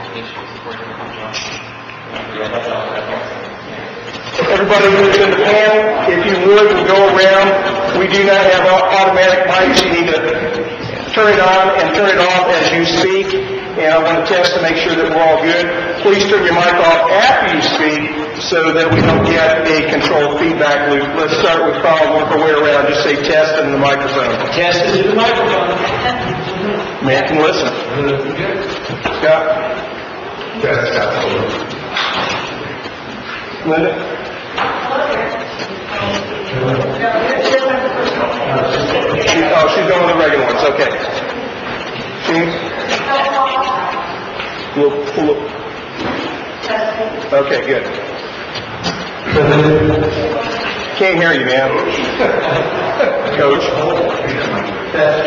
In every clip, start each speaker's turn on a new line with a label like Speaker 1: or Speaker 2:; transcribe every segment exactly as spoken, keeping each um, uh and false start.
Speaker 1: Everybody who's in the panel, if you would, will go around. We do not have automatic mics. You need to turn it on and turn it off as you speak. And I want to test to make sure that we're all good. Please turn your mic off after you speak so that we don't get a controlled feedback loop. Let's start with Carl and work our way around. Just say test in the microphone.
Speaker 2: Test into the microphone.
Speaker 1: Man can listen. Scott?
Speaker 3: Test, Scott.
Speaker 1: Linda? She, oh, she's going with the regular ones. Okay. She? We'll pull up. Okay, good. Can't hear you, man. Coach?
Speaker 3: Test.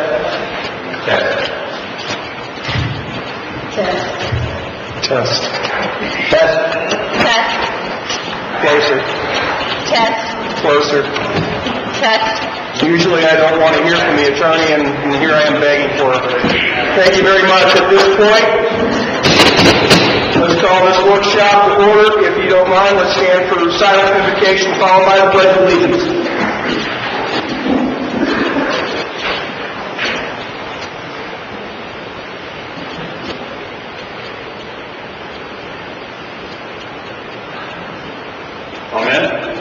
Speaker 1: Test. Test. Test.
Speaker 4: Test.
Speaker 1: Closer.
Speaker 4: Test.
Speaker 1: Closer.
Speaker 4: Test.
Speaker 1: Usually I don't want to hear from the attorney, and, and here I am begging for it. Thank you very much. At this point, let's call this workshop to order. If you don't mind, let's stand for silent invocation followed by the Pledge of Allegiance. Amen.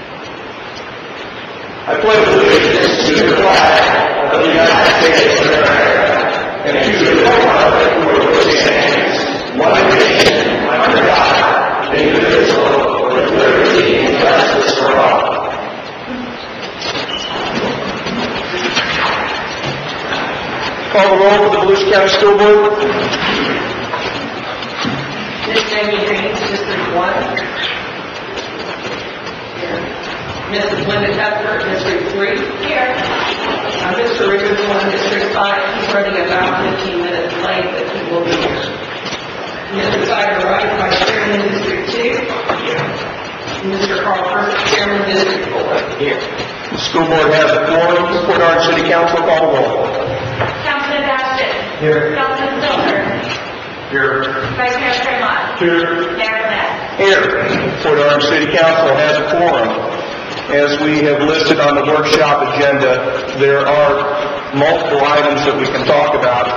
Speaker 1: I pledge allegiance to the flag of the United States of America and to the republic for which it stands, one nation, under God, indivisible, with liberty and justice for all. Call the roll for the Volusia County School Board.
Speaker 5: Miz Jamie Green, District one. Missus Linda Cuthbert, District three. Here. Uh, Mister Richard One, District five. He's running about fifteen minutes late, but he will be here. Mister Tiger Wright, Vice Chairman, District two. Here. Mister Carl Hurst, Chairman, District four.
Speaker 1: Here. The school board has a quorum. Port Orange City Council, call the roll.
Speaker 4: Councilman Bastian.
Speaker 1: Here.
Speaker 4: Councilman Silver.
Speaker 1: Here.
Speaker 4: Vice Mayor Fremont.
Speaker 1: Here.
Speaker 4: Mayor Burnett.
Speaker 1: Here. Port Orange City Council has a quorum. As we have listed on the workshop agenda, there are multiple items that we can talk about.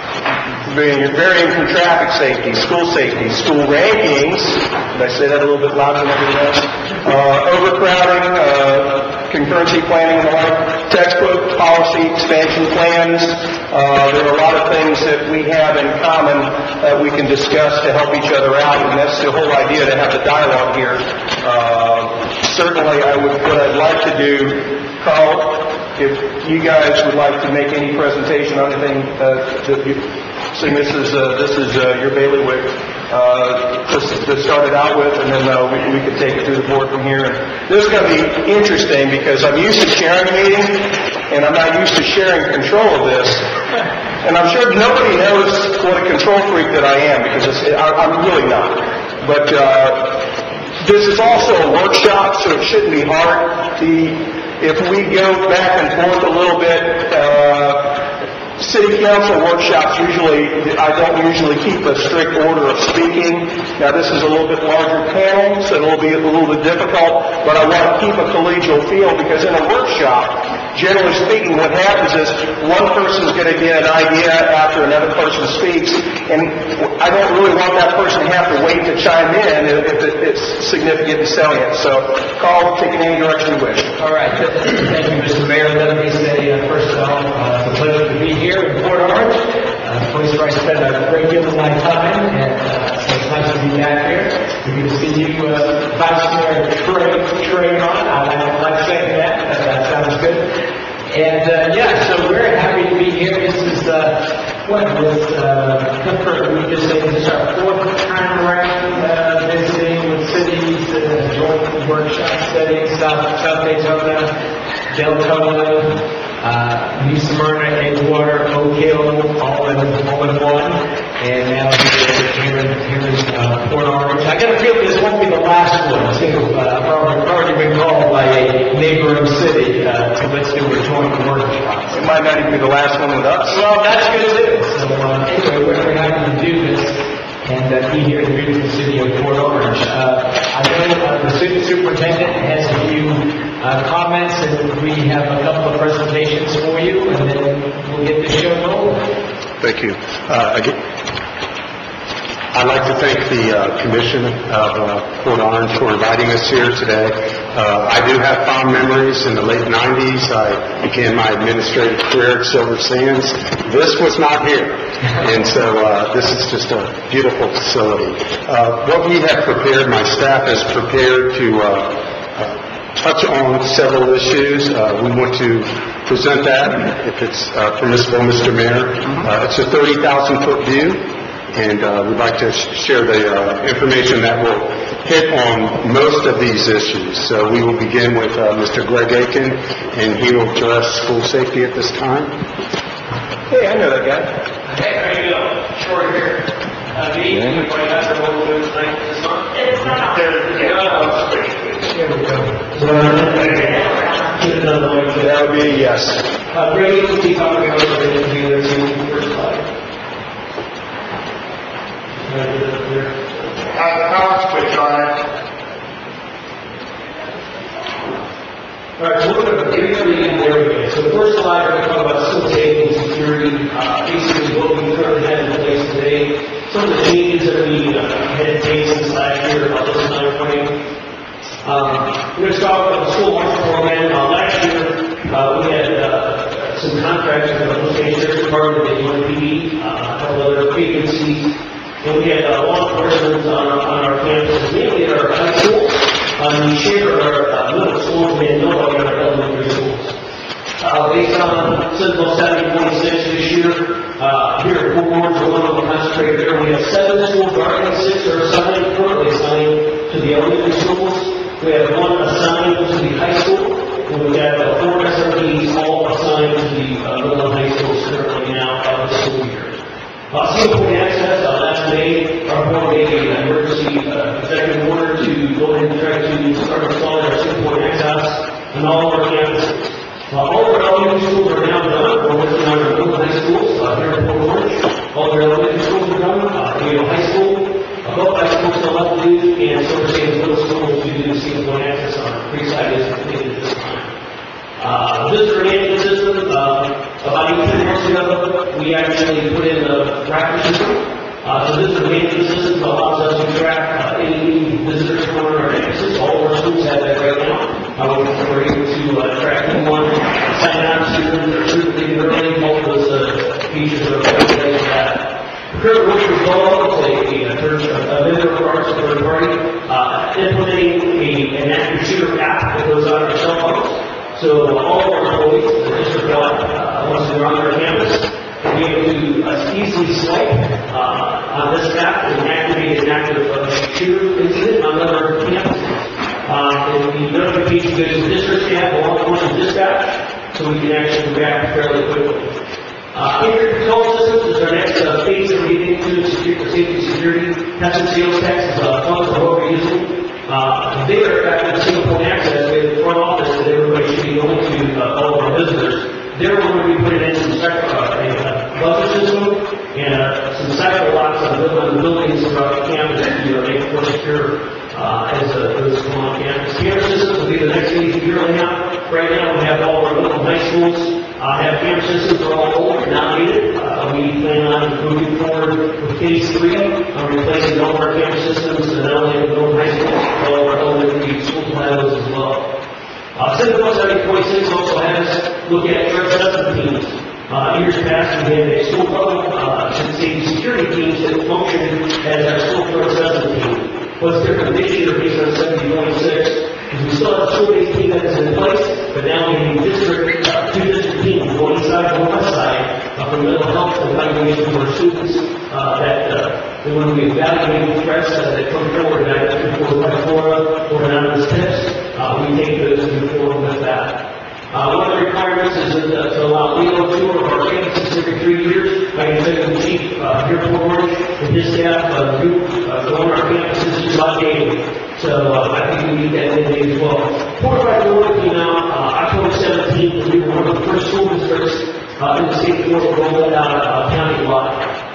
Speaker 1: Varying from traffic safety, school safety, school rankings. Did I say that a little bit louder than everyone else? Uh, overcrowding, uh, concurrency planning and the like, textbook, policy, expansion plans. Uh, there are a lot of things that we have in common that we can discuss to help each other out, and that's the whole idea to have the dialogue here. Uh, certainly, I would, what I'd like to do, Carl, if you guys would like to make any presentation on anything uh, that you, so this is uh, this is uh, your bailiwick uh, to, to start it out with, and then uh, we, we could take it through the board from here. And this is going to be interesting because I'm used to sharing a meeting, and I'm not used to sharing control of this. And I'm sure nobody knows what a control freak that I am, because it's, I, I'm really not. But uh, this is also a workshop, so it shouldn't be hard. The, if we go back and forth a little bit, uh, City Council workshops usually, I don't usually keep a strict order of speaking. Now this is a little bit larger panel, so it'll be a little bit difficult, but I want to keep a collegial feel, because in a workshop, generally speaking, what happens is one person's going to get an idea after another person speaks, and I don't really want that person to have to wait to chime in if it's significant and salient. So, Carl, take it any direction you wish.
Speaker 2: All right. Thank you, Mister Mayor. Let me say, uh, first of all, uh, it's a pleasure to be here in Port Orange. Uh, place where I spend a great deal of my time, and uh, so it's nice to be back here. We're going to see you, uh, Vice Mayor Trey, Trey on. I like saying that. Uh, that sounds good. And, uh, yeah, so we're happy to be here. This is, uh, what was, uh, Cuthbert, we just say this is our fourth time around, uh, visiting with cities, uh, joint workshop settings, South, South Daytona, Deltona, uh, New Smyrna, Edgewater, Oak Hill, all in, all in one. And now here in, here in uh, Port Orange. I got a feeling this won't be the last one, too. Uh, I've already, already been called by a neighboring city uh, to let's do a joint workshop.
Speaker 1: It might not even be the last one with us.
Speaker 2: Well, that's good too. So uh, anyway, we're very happy to do this. and uh, be here in the beautiful city of Port Orange. Uh, I know uh, the student superintendent has a few uh, comments, and we have a couple of presentations for you, and then we'll get the show going.
Speaker 6: Thank you. Uh, again, I'd like to thank the uh, Commission of uh, Port Orange for inviting us here today. Uh, I do have fond memories. In the late nineties, I began my administrative career at Silver Sands. This was not here, and so uh, this is just a beautiful facility. Uh, what we have prepared, my staff has prepared to uh, uh, touch on several issues. Uh, we want to present that, if it's uh, permissible, Mister Mayor. Uh, it's a thirty thousand foot view. And uh, we'd like to sh- share the uh, information that will hit on most of these issues. So we will begin with uh, Mister Greg Aiken, and he will address school safety at this time.
Speaker 1: Hey, I know that guy.
Speaker 2: Hey, how you doing? Short here. Uh, me, you point out the whole thing tonight this month?
Speaker 4: It's not.
Speaker 2: There we go.
Speaker 1: That would be a yes.
Speaker 2: Uh, Greg, you keep on going over the interview, let's see the first slide.
Speaker 3: Have the power switch on it.
Speaker 2: All right, so we're going to briefly there we go. So the first slide, we're going to talk about school safety and security, uh, basically what we currently have in place today, some of the changes that we uh, had made since last year about this time frame. Um, we're going to start with the school lunch program. Uh, last year, uh, we had uh, some contracts with the Oklahoma State Department that N P D, uh, a couple other agencies. And we had uh, law enforcement on, on our campus, mainly at our high schools. Um, we share our uh, middle schools and nobody in our elementary schools. Uh, based on Sentinel seventy twenty-six this year, uh, here at Port Orange, we're going to concentrate there. We have seven schools, already six are assigned, currently assigned to the elementary schools. We have one assigned to the high school. And we have uh, four S R Ds all assigned to the uh, middle and high schools currently now of the school year. Uh, single point access, uh, last May, our board made an emergency uh, executive order to go ahead and try to start installing our single point access on all of our campuses. Uh, all of our elementary schools are now done. We're working on our middle high schools uh, here in Port Orange. All of our elementary schools are done. Uh, Yale High School, uh, both high schools still left to do, and Silver Sands Middle School to do the single point access on our pre-site is completed this time. Uh, visitor management system, uh, about eighteen months ago, we actually put in the tracker system. Uh, so visitor management system allows us to track uh, any visitors from our campuses. All of our schools have that right now. Uh, we're able to uh, track anyone, sign out students, or students leaving early. Both of those uh, features are available for that. Current work is all a, a, a vendor for our third party, uh, implementing a, an active shooter app that goes on our cell phones. So uh, all of our employees, the district uh, once they're on their campus, will be able to uh, easily swipe uh, on this app and activate an active uh, shooter incident on other campuses. Uh, and the notification goes to district staff along with dispatch, so we can actually react fairly quickly. Uh, Integrated control systems is our next uh, phase that we get into security, safety and security. Test and sales tax is uh, funds that we're using. Uh, they are effective single point access with the front office that everybody should be going to uh, all of our visitors. There we're going to be putting in some cyber, uh, a uh, buzzer system and uh, some cyber locks on the, on the buildings throughout the campus to uh, make it more secure uh, as uh, those come on campus. Camera systems will be the next phase of year layout. Right now we have all of our local high schools uh, have camera systems that are all old and outdated. Uh, we plan on moving forward with phase three, uh, replacing all of our camera systems and not only in middle high schools, all of our elementary schools will have those as well. Uh, Sentinel seventy twenty-six also has look at threat assessment teams. Uh, years past, we had a school public uh, safety security teams that function as our school threat assessment team. What's different this year based on seventy twenty-six is we still have a school-based team that is in place, but now we have district, uh, two district teams, one east side and one west side, uh, for mental health and evaluation of our students uh, that uh, when we evaluate threats uh, that come forward, either through by Flora or anonymous tips, uh, we take those and move forward with that. Uh, one of the requirements is that, uh, to allow legal tour of our campuses every three years. I can say the chief uh, here at Port Orange and his staff uh, group uh, go on our campuses just about daily. So uh, I think we need that in as well. Port Orange Florida came out uh, October seventeenth, and we were one of the first school districts uh, in the state of Florida to roll that out uh, county-wide.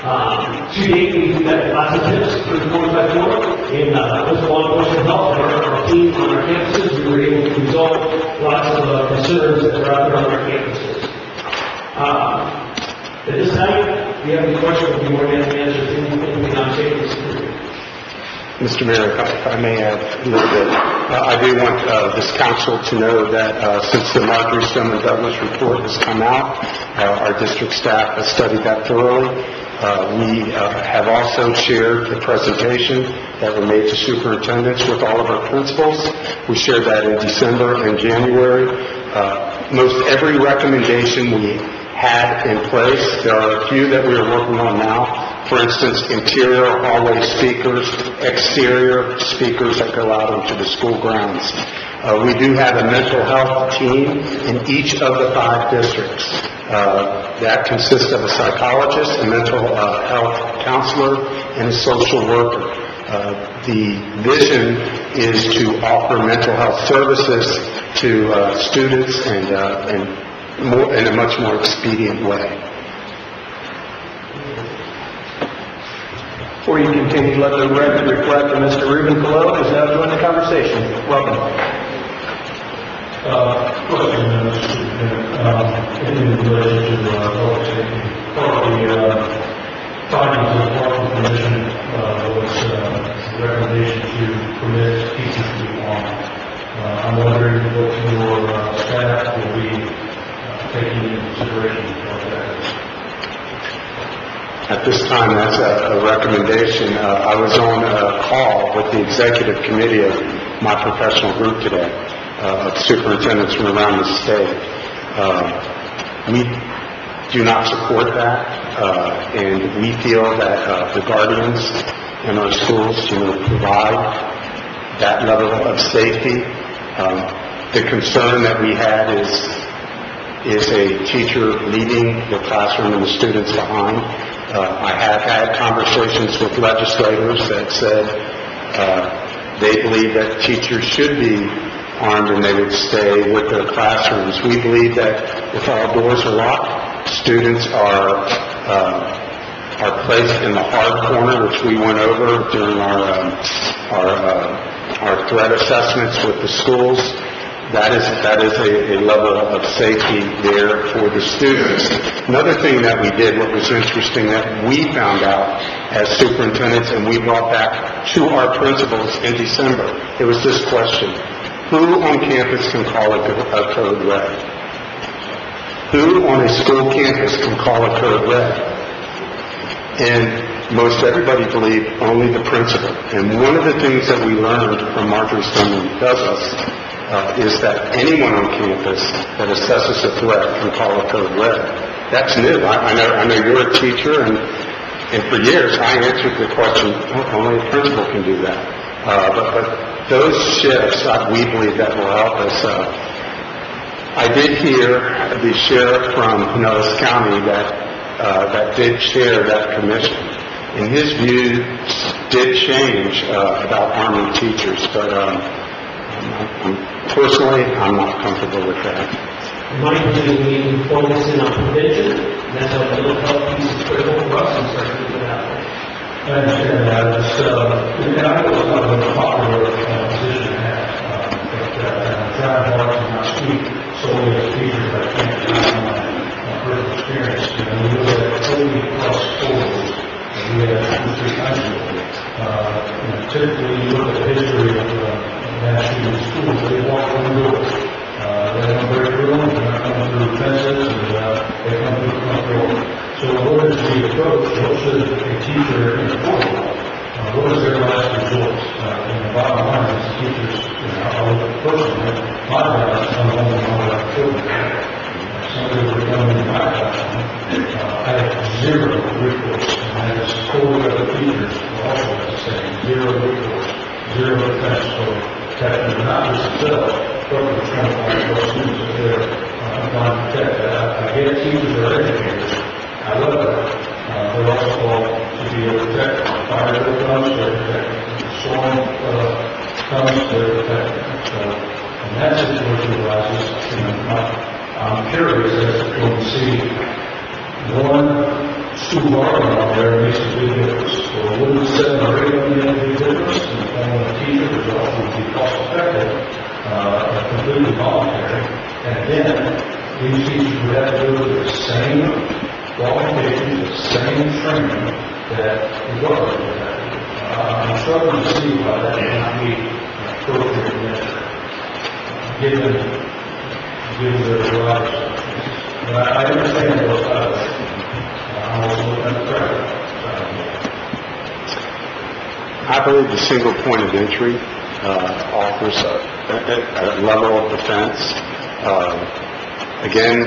Speaker 2: Um, to date, we've got lots of tips for the forty-five four. In uh, with law enforcement help, our, our team on our campuses, we were able to resolve lots of uh, concerns that are out there on our campuses. Uh, at this time, if you have any questions, we'll be more than happy to answer anything on safety security.
Speaker 6: Mister Mayor, if I, if I may add a little bit, uh, I do want uh, this council to know that uh, since the Marjorie Stoneman Douglas report has come out, uh, our district staff has studied that thoroughly. Uh, we uh, have also shared the presentation that were made to superintendents with all of our principals. We shared that in December and January. Uh, most every recommendation we had in place. There are a few that we are working on now. For instance, interior hallway speakers, exterior speakers that go out into the school grounds. Uh, we do have a mental health team in each of the five districts. Uh, that consists of a psychologist, a mental uh, health counselor, and a social worker. Uh, the vision is to offer mental health services to uh, students and, uh, and more, in a much more expedient way.
Speaker 1: Before you continue, let the record reflect that Mister Ruben Cologne is now joining the conversation. Welcome.
Speaker 7: Uh, question, uh, Mister Superintendent, um, in relation to, uh, public safety, part of the, uh, findings of the Parking Commission, uh, was, uh, the recommendation to permit teachers to be armed. Uh, I'm wondering what your, uh, staff will be, uh, taking into consideration of that.
Speaker 6: At this time, that's a, a recommendation. Uh, I was on a call with the executive committee of my professional group today, uh, of superintendents from around the state. Uh, we do not support that, uh, and we feel that uh, the guardians in our schools, you know, provide that level of safety. Um, the concern that we had is is a teacher leaving the classroom and the students behind. Uh, I have had conversations with legislators that said uh, they believe that teachers should be armed and they would stay with their classrooms. We believe that if all doors are locked, students are uh, are placed in the hard corner, which we went over during our um, our uh, our threat assessments with the schools. That is that is a, a level of safety there for the students. Another thing that we did, what was interesting, that we found out as superintendents and we brought back to our principals in December, it was this question: who on campus can call a, a code red? Who on a school campus can call a code red? And most everybody believed only the principal. And one of the things that we learned from Marjorie Stoneman Douglas Uh, is that anyone on campus that assesses a threat can call a code red. That's new. I, I know I know you're a teacher, and and for years I answered the question, oh, only a principal can do that. Uh, but, but those shifts, uh, we believe that will help us. Uh, I did hear the sheriff from Pinellas County that uh, that did chair that commission, and his views did change uh, about arming teachers, but um, I'm, personally, I'm not comfortable with that.
Speaker 2: My opinion, we need to focus in on prevention, and that's how mental health piece is critical for us, and start to do that way.
Speaker 7: I understand that. It's, uh, and I know it's not a popular uh, position to have, uh, but uh, I'm trying hard to not speak solely as teachers, but I can't deny my uh, personal experience. You know, we look at forty plus schools, and we have two, three hundred. Uh, you know, typically, you look at the history of uh, national schools, they walk through doors. Uh, they don't break rooms, they're not coming through fences, and uh, they come through the front door. So what is the approach? What should a teacher enforce? Uh, what is their last resort? Uh, and the bottom line is teachers, you know, I was personally, my balance, I'm only one of our children. Somebody were coming in my classroom, uh, I had zero recourse, and I had totally other teachers who also had the same, zero recourse, zero defense, so protecting not just themselves, but the trying to find those students that they're uh, trying to protect. I, I get teachers are educators. I love that. Uh, they're also called to be able to protect. Fire bill comes, they're protecting. Storm uh, comes, they're protecting. So, in that situation arises, you know, my, I'm curious as to go and see one school bargaining on there makes a big difference. So a little seven or eight of them make a big difference, and depending on the teacher, it's also would be cost effective, uh, completely voluntary. And again, these teachers would have to go through the same qualifications, the same training that the government would have. Uh, I'm struggling to see why that would not be an appropriate measure, given, given their varieties. But I, I understand those sides. Uh, I'm also looking at the private side.
Speaker 6: I believe the single point of entry uh, offers a, a, a level of defense. Uh, again,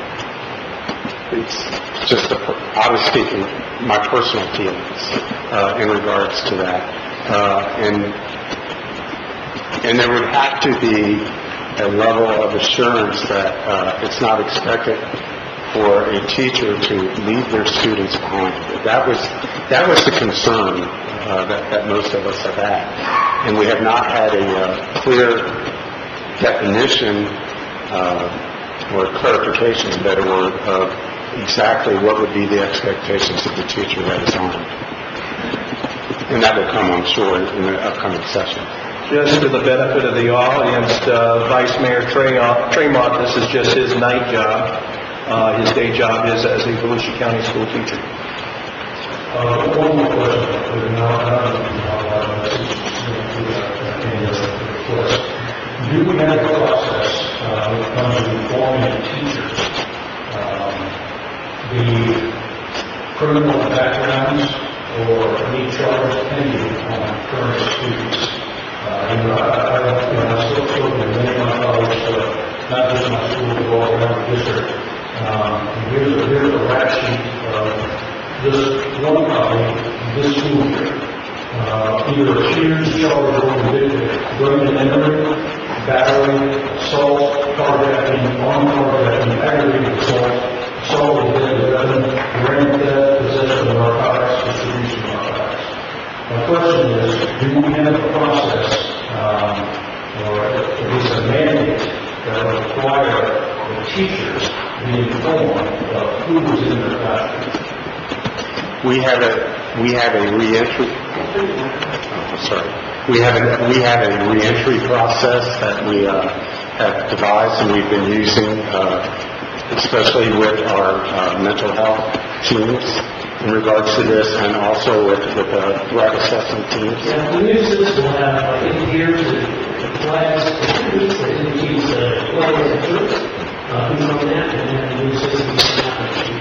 Speaker 6: it's just a, I was speaking my personal feelings uh, in regards to that, uh, and and there would have to be a level of assurance that uh, it's not expected for a teacher to leave their students behind. That was that was the concern uh, that, that most of us have had, and we have not had a uh, clear definition uh, or clarification, in a better word, of exactly what would be the expectations of the teacher that is on. And that will come, I'm sure, in the upcoming session.
Speaker 1: Just for the benefit of the audience, uh, Vice Mayor Tremont, Tremont, this is just his night job. Uh, his day job is as a Volusia County school teacher.
Speaker 7: Uh, one more question, but now, I don't know how this is going to request. Do we have a process uh, when it comes to informing teachers um, the criminal backgrounds or any charges pending on current students? Uh, you know, I, I, I, you know, I still spoke with many of my colleagues, uh, not just my school, but all around the district. Um, and here's a, here's a rap sheet of this one colleague, this school year. Uh, either accused, charged, or convicted, drug and entering, battery, assault, carjacking, armed carjacking, aggravated assault, assault with deadly weapon, grand theft, possession of narcotics, distribution of narcotics. My question is, do we have a process, um, or at least a mandate that will require the teachers be informed of who is in their classroom?
Speaker 6: We have a we have a reentry. Oh, sorry. We have a we have a reentry process that we uh, have devised and we've been using, uh, especially with our uh, mental health teams in regards to this, and also with with the threat assessment teams.
Speaker 2: Yeah, the new system will have like indicators and flags that indicates uh, what is the truth, uh, who's on that, and then the new system will come out and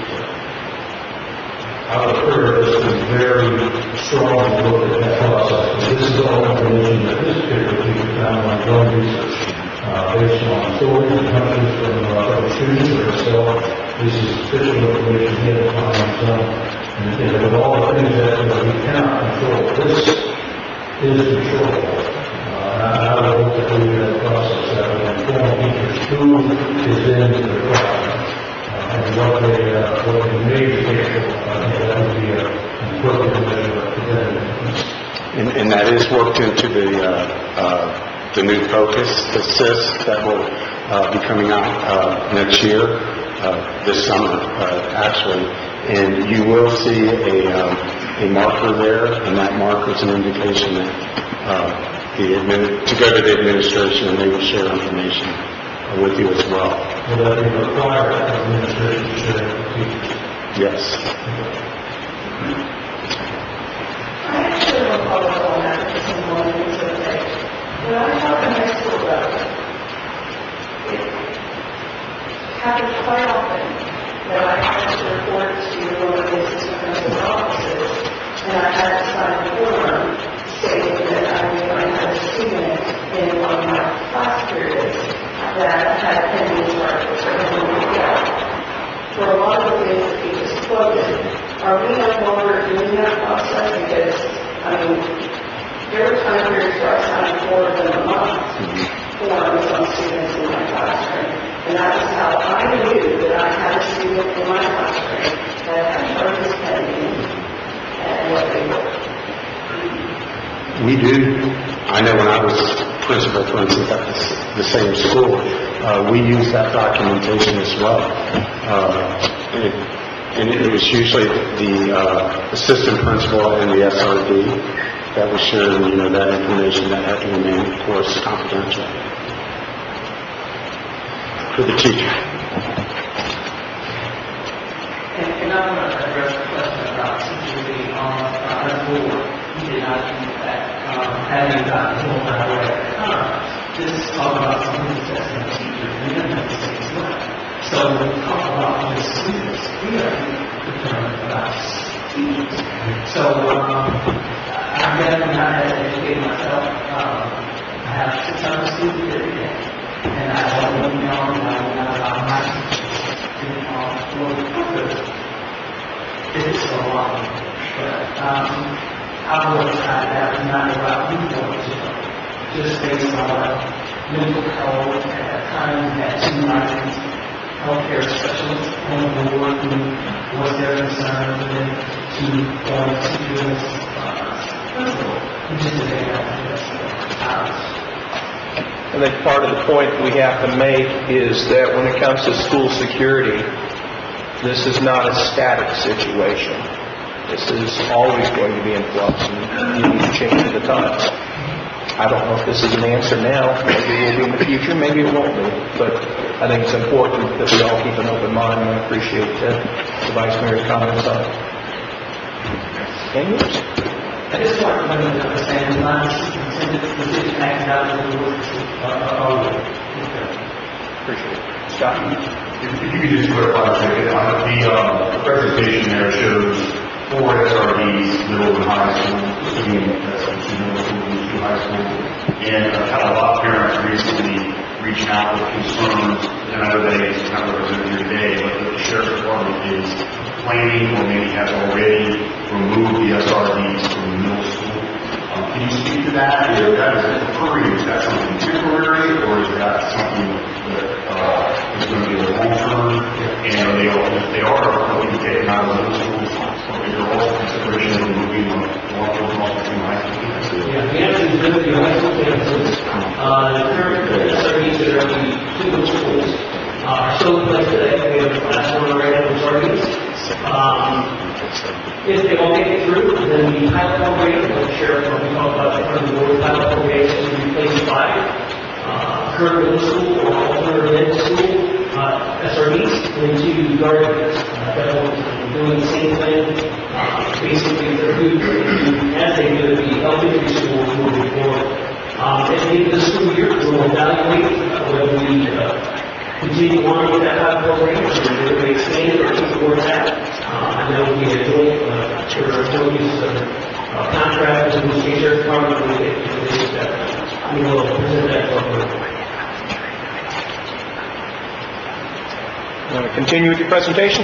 Speaker 7: I would heard this is very strong look at that process. This is all information that this particular teacher found on his own research, uh, based on stories and countries from uh, other students or herself. This is official information he had on his own. And, and with all the things that you know, we cannot control, this is controllable. Uh, and I, I would hope that we have a process that will inform teachers who is in the classroom. And what they, uh, what they may be capable of, I think that would be an appropriate measure of preventative.
Speaker 6: And, and that is worked into the uh, uh, the new Focus Assist that will uh, be coming out uh, next year, uh, this summer, uh, actually. And you will see a um, a marker there, and that marker is an indication that uh, the admin to go to the administration, and they will share information uh, with you as well.
Speaker 7: Will that be required for administration to share with teachers?
Speaker 6: Yes.
Speaker 5: I actually have a follow-up on that, just in one minute to say. When I talk to high school level, it happens quite often that I have to report to one of the assistant principal's offices, and I had to sign a form stating that I knew I had a student in one of my class periods that had pending charges or pending debt. For a lot of the things that you just quoted, are we no longer doing that process? Because, I mean, there were time periods where I signed more than a month forms on students in my classroom. And that was how I knew that I had a student in my classroom that had charges pending and what they were.
Speaker 6: We do. I know when I was principal, for instance, at the, the same school, uh, we use that documentation as well. Uh, it, and it was usually the uh, assistant principal and the S R D that was sharing, you know, that information that had to remain, of course, confidential for the teacher.
Speaker 8: And, and I want to address the question about security on uh, our board. You did not think that um, having gotten told by the way at the time, this is talking about something that's in the teacher, and then that's the same way. So when we talk about the students, we are concerned about students. So um, I'm definitely not had to educate myself. Um, I have six hundred students every day, and I don't know, and I will not allow my students on for the purpose. It's a lot, but um, I will decide that no matter what we want to do, just based on mental health. At that time, we had two licensed healthcare specialists on the board who was their concern, and then two um, teachers, uh, principal, who just didn't have to do ours.
Speaker 1: I think part of the point we have to make is that when it comes to school security, this is not a static situation. This is always going to be in flux, and you need to change with the times. I don't know if this is an answer now. Maybe it will be in the future. Maybe it won't be. But I think it's important that we all keep an open mind, and I appreciate uh, the Vice Mayor's comments on it. And yours.
Speaker 8: At this point, I'm going to understand the line superintendent position acting out of the board.
Speaker 1: Appreciate it. Scott?
Speaker 3: If if you could just clarify a second, on the, um, the presentation there shows four S R Ds, middle and high school, assuming that's two middle school and two high school, and I've had a lot of parents recently reaching out with concerns, and I know that it's not represented here today, but the sheriff's department is planning or maybe has already removed the S R Ds from the middle school. Um, can you speak to that? Is that is occurring? Is that something temporary, or is that something that uh, is going to be a long term? And are they all, if they are going to be taken out of the middle schools, or is there also consideration of removing them along with also between high school campuses?
Speaker 8: Yeah, the answer is going to be high school campuses. Uh, the current S R Ds that are in the two middle schools uh, are still in place today. We have a class one already on the S R Ds. Um, if they all make it through, then the pilot program, like Sheriff, when we talk about the front of the board, pilot program is replaced by uh, current middle school or alternative middle school uh, S R Ds into guardians. Uh, that will be doing the same thing. Uh, basically, they're good as they do the elementary schools moving forward. Um, at the end of the school year, we'll evaluate uh, whether we uh, continue on with that pilot program, or whether we expand or keep the word that. Uh, and that will be a joint, uh, for joint use of uh, contractors and the state sheriff's department will get to the that. We will present that for you.
Speaker 1: Want to continue with your presentation?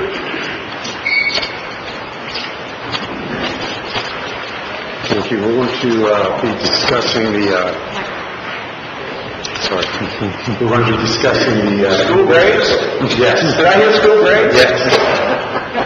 Speaker 6: Thank you. We're going to uh, be discussing the, uh, sorry, we're going to be discussing the... Uh,
Speaker 1: School grades?
Speaker 6: Yes.
Speaker 1: Did I hear school grades?
Speaker 6: Yes.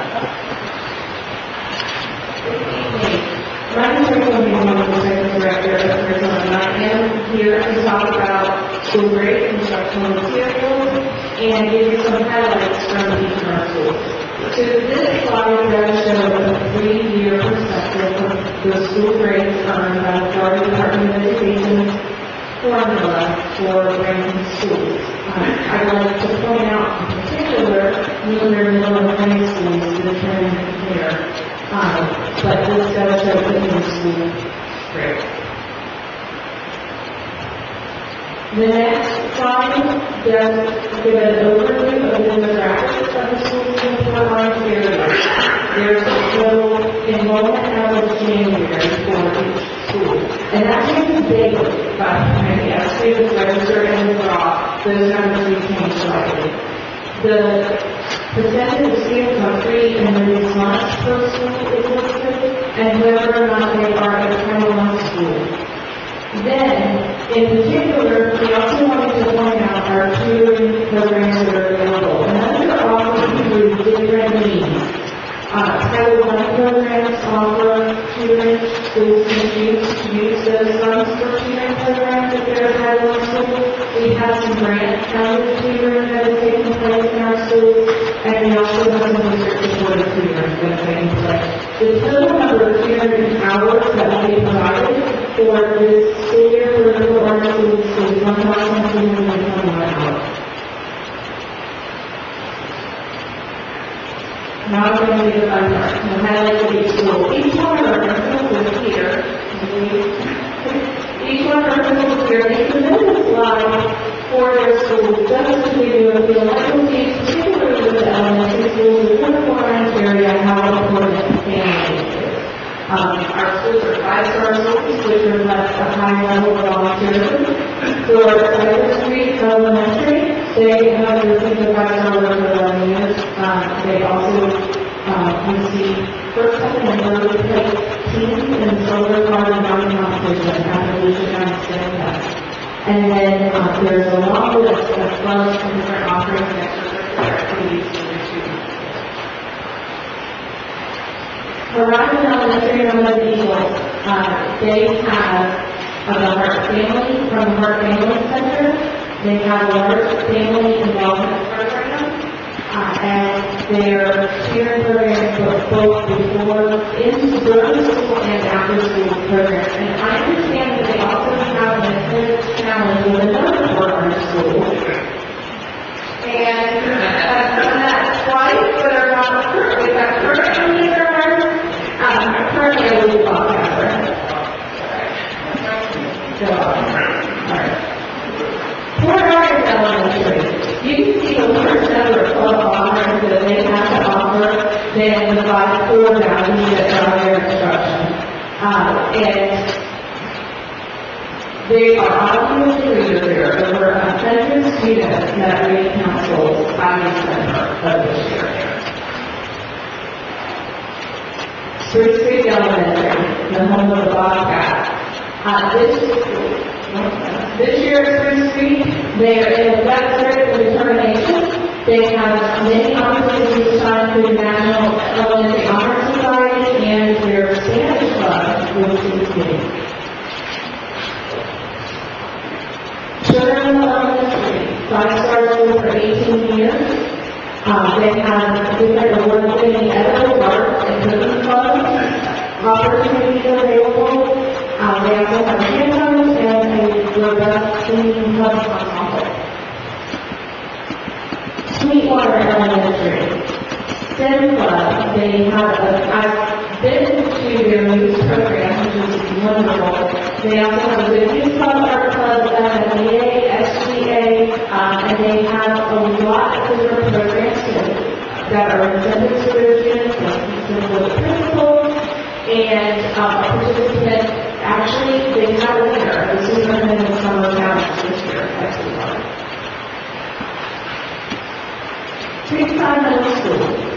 Speaker 9: My name is Rachel, I'm the Executive Director of Curriculum, and I am here to talk about school grades, instructional materials, and give you some highlights from each of our schools. So this slide does show a three-year perspective of the school grades earned by the Florida Department of Education's formula for ranking schools. Um, I would like to point out in particular, Mueller Middle and High Schools to determine and compare. Um, but this does show the middle school grade. The next slide does give an overview of the demographics of the schools in the Fort Orange area. There's still enrollment as of January for each school. And that changes daily, but as students register and withdraw, those numbers do change slightly. The percentage of students are free and reduced lunch per school is listed, and whether or not they are at a Title one school. Then, in particular, we also wanted to point out our tutoring programs that are available, and those are offered through different means. Uh, Title one programs offer tutoring. Schools can choose to use those funds for tutoring programs if they're a Title one school, We have some grant calendar tutoring that is taking place in our schools, and we also have some district supported tutoring that is taking place. The total number of tutoring hours that will be provided for this school year for the Fort Orange schools is one thousand two hundred twenty-one hours. Now I'm going to do the fun part. I'm highlighting each school. Each one of our principals is here. Each one of our principals here makes a little slide for their school, just to give you a feel. That will be particularly with the elementary schools within the Fort Orange area, how important family is. Um, our schools are five-star schools, which reflect a high level of volunteerism. For Cypress Street Elementary, they have received a five-star award for eleven years. Um, they also um, receive first, second, and third place teams in solar card and mountain competition at the Volusia County State Test. And then uh, there's a long list of clubs and different offerings and extracurricular activities for their students. Horizon Elementary and Eleven Eagles, uh, they have uh, the Heart Family from the Heart Family Center. They have a large family involvement program, uh, and their cheering programs both both before, in during school and after school programs. And I understand that they also have an attendance challenge with another Fort Orange school. And I've done that twice, but are not currently, but currently there are, um, currently I will talk after. So, alright. Fort Orange Elementary, you can see the large number of offerings that they have to offer than the five core values that are their instruction. Uh, and they are obviously there. There were a hundred students that we counseled by December of this year. Spruce Creek Elementary, the home of the Bobcat. Uh, this, this year at Spruce Creek, they are in a web cert determination. They have many opportunities to sign through the National Elementary Honor Society and their Spanish Club, which is good. Sherman Elementary, five-star school for eighteen years. Um, they have different award-winning edible arts and cooking clubs, opportunities available. Um, they also have hands-ons and a robust singing club ensemble. Sweetwater Elementary, STEM Club, they have a, I've been to their youth program, which is wonderful. They also have a good youth club, art club, F M E A, S G A, um, and they have a lot of different programs that are intended to their students, like with the principal, and um, a participant, actually, they have a winner, the superintendent summer challenge this year at Sweetwater. Creekside Middle School.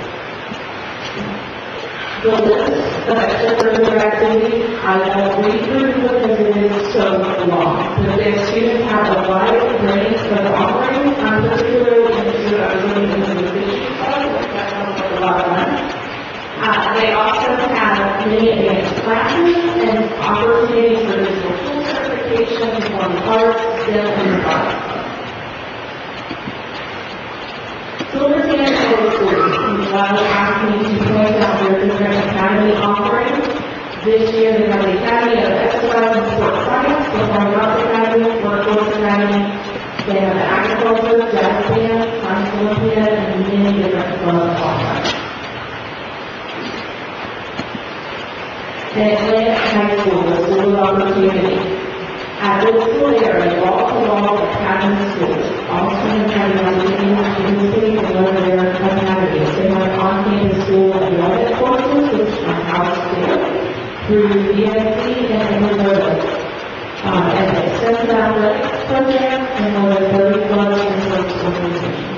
Speaker 9: The list of extracurricular activities, I won't read through because it is so long. But their students have a wide range of offerings. I'm particularly interested in looking into the fishing club, which that sounds like a lot of fun. Uh, they also have many advanced classes and opportunities for visual tool certification, performing arts, STEM, and robotics. Silverton Middle School, while asking me to point out their different academy offerings. This year they have the Academy of Exercise and Sports Science, the Performing Arts Academy, Workforce Academy. They have the Agriculture, Jazz Band, Science Olympiad, and many different club offerings. And Atlantic High School, the School of Opportunity. At this school, they are a wall-to-wall academy school. All students have the opportunity to participate in one of their academies. They have on-campus school enrollment courses, which are housed there, through V I C and Minnesota. Um, and an extensive athletics program, and more than thirty clubs and sports organizations.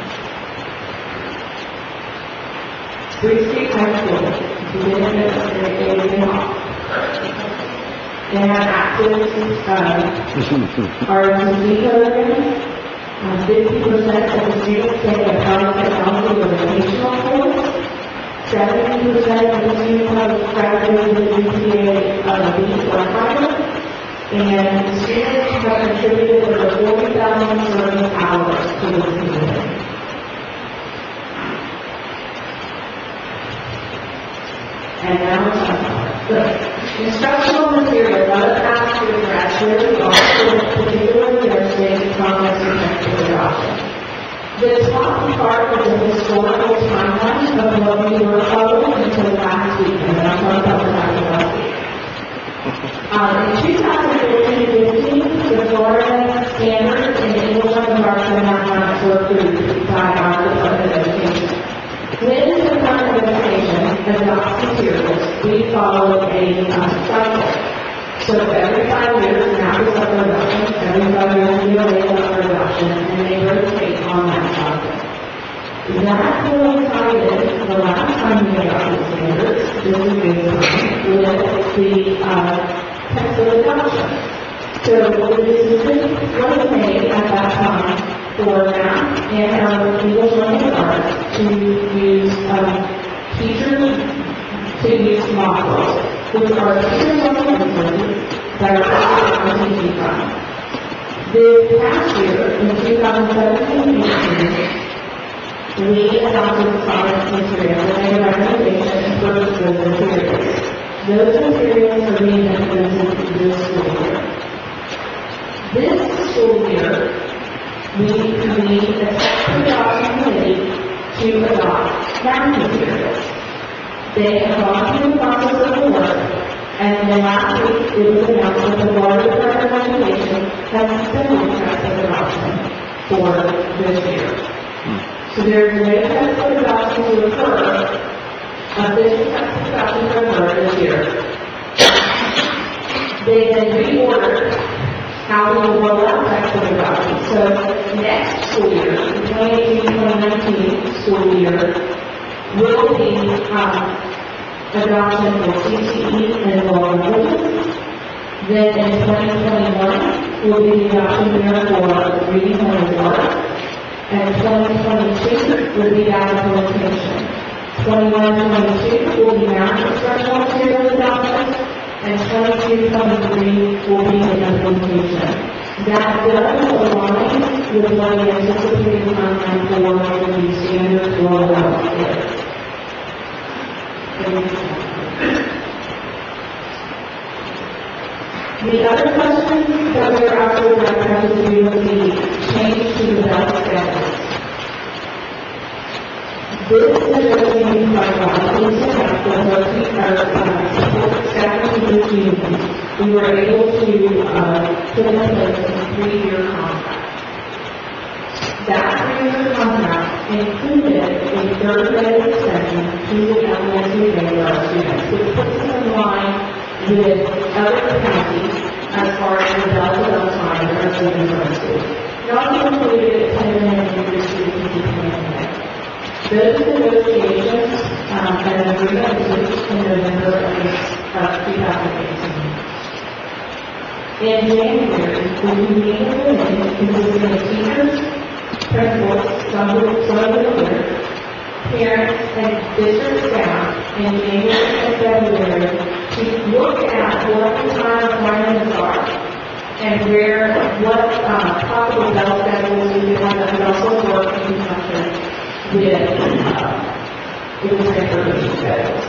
Speaker 9: Spruce Creek High School, the benefits of their daily off. They have active um, R T C programs. Um, fifty percent of the students take a product technology or vocational course. seventy percent of the students have graduated with a G P A of a B or higher. and students have contributed over forty thousand service hours to the community. And now it's on. The instructional material other past year gradually also particularly their state progress and technical adoption. The top part is a historical timeline of what we were following until last week, and I'm talking about that last week. Uh, in two thousand fourteen fifteen, the Florida Standards and English Commercial Mathematics were approved by our Department of Education. When the Department of Education adopts materials, we follow a uh, cycle. So every five years, now is up for adoption, every five years, we are up for adoption, and they rotate on that cycle. That coincided the last time we adopted standards, this is with the uh, textbook adoption. So the decision was made at that time for math and our English learning arts to use um, teachers to use modules, which are teacher-level resources that are on teaching time. This past year, in two thousand seventeen eighteen, we adopted science materials and made a recommendation and purchased those materials. Those materials are being implemented this school year. This school year, we convened a separate adoption committee to adopt math materials. They have gone through the process of the work, and then last week it was announced that the Florida Department of Education has suspended textbook adoption for this year. So there is no textbook adoption to occur, official textbook adoption to occur this year. They then reordered how we will roll out textbook adoption. So next school year, twenty eighteen twenty nineteen school year, will be um, adoption for C T E and world languages. Then in twenty twenty-one will be the adoption year for reading and work. And twenty twenty-two will be that implementation. twenty-one twenty-two will be math instructional materials adoption, and twenty-two twenty-three will be the implementation. That does align with what we anticipated timeline for the standard rollout is. The other question that we are actually going to have to do with the change to the bell schedule. This is being quite well. We have the thirteen support staff and the union. We were able to uh, put in place a three-year contract. That three-year contract included a third-grade extension to the elementary grade for our students, which puts us in line with other counties as far as the Delta time that our students are in school. It also included a ten-minute increase to the P T plan. Those negotiations um, and an agreement was reached in November of two thousand eighteen. In January, we convened a committee consisting of teachers, principals, some of the parents, and district staff in January and February to look at what the time requirements are and where, what uh, possible bell schedules we could have that would also work in conjunction with uh, with the transportation schedules.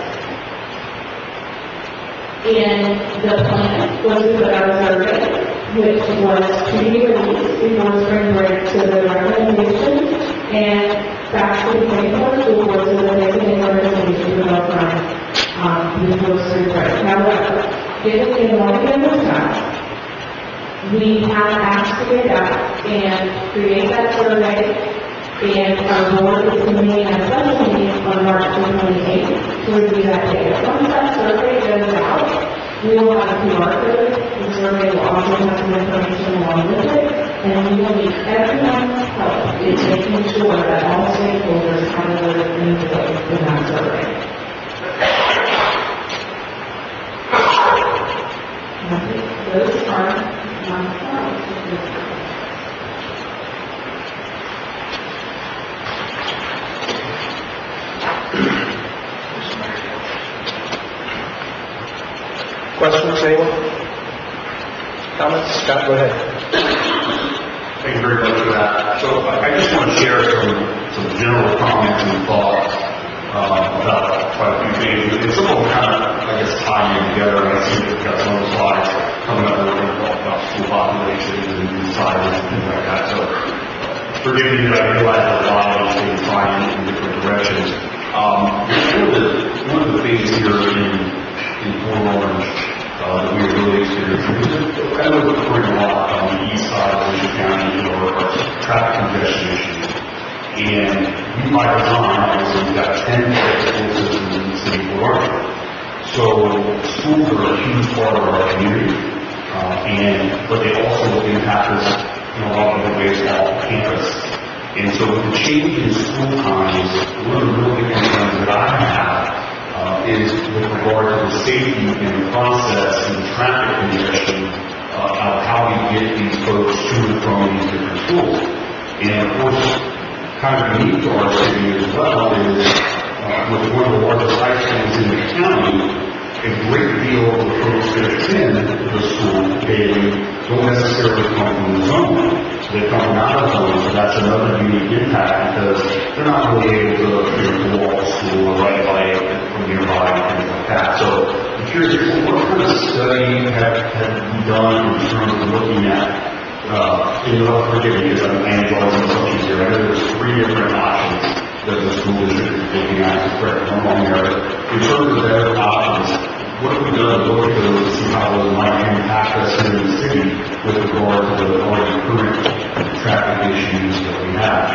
Speaker 9: And the plan was to put out a survey, which was to be released before spring break, so the recommendation and back to the Bancorp School Board so that they can make a recommendation about time um, before spring break. However, given the enormity of this task, we have asked to get out and create that survey, and our board is convening a special meeting on March twenty-eighth to review that data. Once that survey goes out, we will have a Q R code. The survey will also have some information along with it, and we will need everyone's help in making sure that all stakeholders have a vote in vote in that survey. Those are my thoughts.
Speaker 1: Questions, anyone? Comments? Scott, go ahead.
Speaker 3: Thank you very much for that. So I I just want to share some, some general comments and thoughts uh, about quite a few things. And some of them kind of, I guess, tie in together. And I see we've got some other slides coming up. We're going to talk about school populations and sizes and things like that. So forgive me that I realize that a lot of these things tie in in different directions. Um, one of the one of the things here in in Port Orange uh, that we are really experiencing is I know we're occurring a lot on the east side of Orange County or traffic congestion issues. And we by design, obviously, we've got ten school systems in the city of Port Orange. So schools are a huge part of our community, uh, and but they also impact us in a lot of different ways off campus. And so with the change in school times, one of the real big concerns that I have uh, is with regard to the safety and the process and the traffic congestion uh, of how we get these folks to and from these different schools. And of course, kind of unique to our city as well is uh, with one of the largest high schools in the county, a great deal of the folks that attend the school daily don't necessarily come from the zone. They come out of the zone, so that's another unique impact because they're not really able to, you know, to walk to school or ride a bike from nearby and things like that. So I'm curious, what kind of study have, have you done in terms of looking at, uh, you know, forgive me because I'm analyzing assumptions here. I know there's three different options that the school district is looking at to correct one on there. In terms of their options, what have we done to look at those to see how those might impact us here in the city with regard to the already current traffic issues that we have?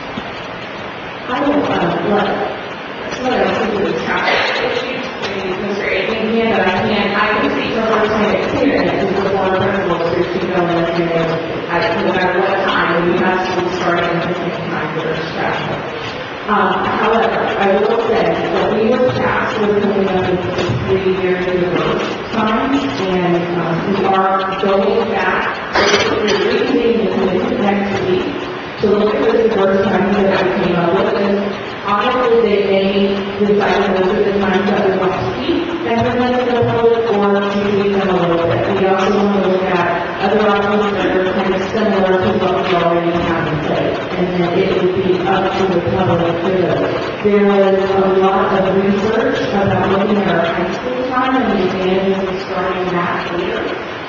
Speaker 9: I don't, uh, let, let us see the traffic issues, maybe Mister Aiken can, but I can't, I can speak from personal experience as a former principal, so you know, that, you know, I, no matter what time, we have schools starting at the same time for their traffic. Um, however, I will say that we were tasked with coming up with three very diverse times, and um, we are going back, we're reading this next week to look at the diverse times that we came up with. And honestly, they may decide those are the times that we want to keep implemented in the public or to tweak them a little bit. We also want to look at other options that are kind of similar to what we already have in place, and then it would be up to the public to those. There was a lot of research about looking at our high school time and the advantages of starting that later.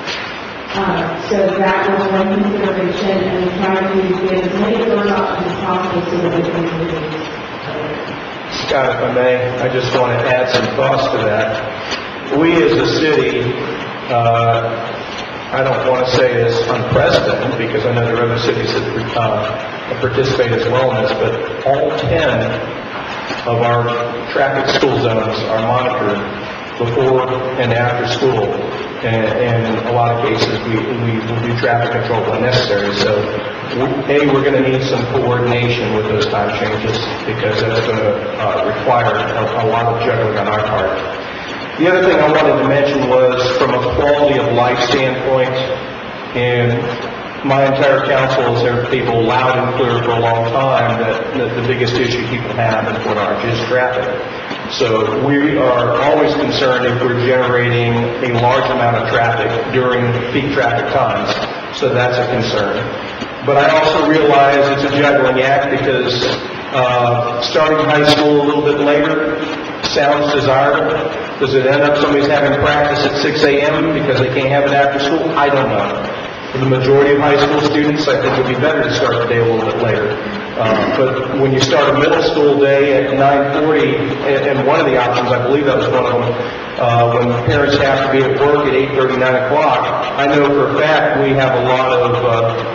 Speaker 9: Uh, so that was one consideration, and we tried to get as many of those options as possible so that we can reduce.
Speaker 1: Scott, if I may, I just want to add some thoughts to that. We as a city, uh, I don't want to say it's unprecedented because I know there are other cities that uh, participate as well in this, but all ten of our traffic school zones are monitored before and after school. And, and in a lot of cases, we, we will do traffic control when necessary. So, A, we're going to need some coordination with those time changes because that's going to uh, require a, a lot of juggling on our part. The other thing I wanted to mention was from a quality of life standpoint, and my entire council has heard people loud and clear for a long time that, that the biggest issue people have in Port Orange is traffic. So we are always concerned if we're generating a large amount of traffic during peak traffic times. So that's a concern. But I also realize it's a juggling act because uh, starting high school a little bit later sounds desirable. Does it end up somebody's having practice at six a m because they can't have it after school? I don't know. For the majority of high school students, I think it would be better to start the day a little bit later. Uh, but when you start a middle school day at nine forty, and, and one of the options, I believe that was one of them, uh, when parents have to be at work at eight thirty, nine o'clock, I know for a fact we have a lot of uh,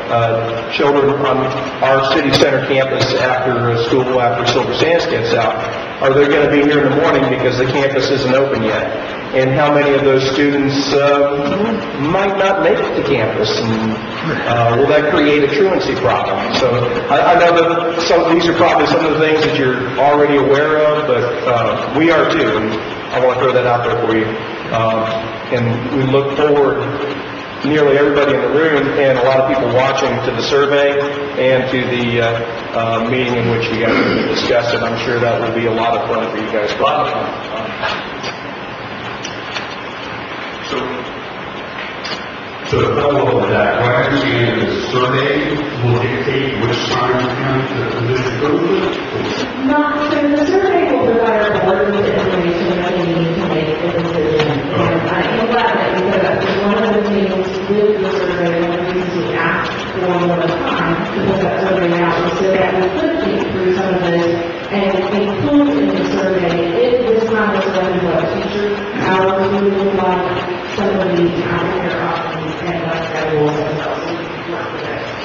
Speaker 1: uh, children on our city center campus after school, after Silver Sands gets out. Are they going to be here in the morning because the campus isn't open yet? And how many of those students uh, might not make it to campus? And uh, will that create a truancy problem? So I, I know that some these are probably some of the things that you're already aware of, but uh, we are too. And I want to throw that out there for you. Um, and we look forward, nearly everybody in the room and a lot of people watching, to the survey and to the uh, uh, meeting in which you guys are going to discuss it. I'm sure that will be a lot of fun for you guys. A lot of fun.
Speaker 3: So, So to follow up with that, what I understand is the survey will dictate which sign the county, the district goes with?
Speaker 9: Not, so the survey will provide our board with the information that they need to make a decision. And I am glad that you said that, because one of the things with the survey, one of the reasons we asked for one more time to put that survey out, was so that we could think through some of this and include in the survey, if this not necessarily what teacher hours we would like, some of these after options and like schedules and stuff, so we can work with it.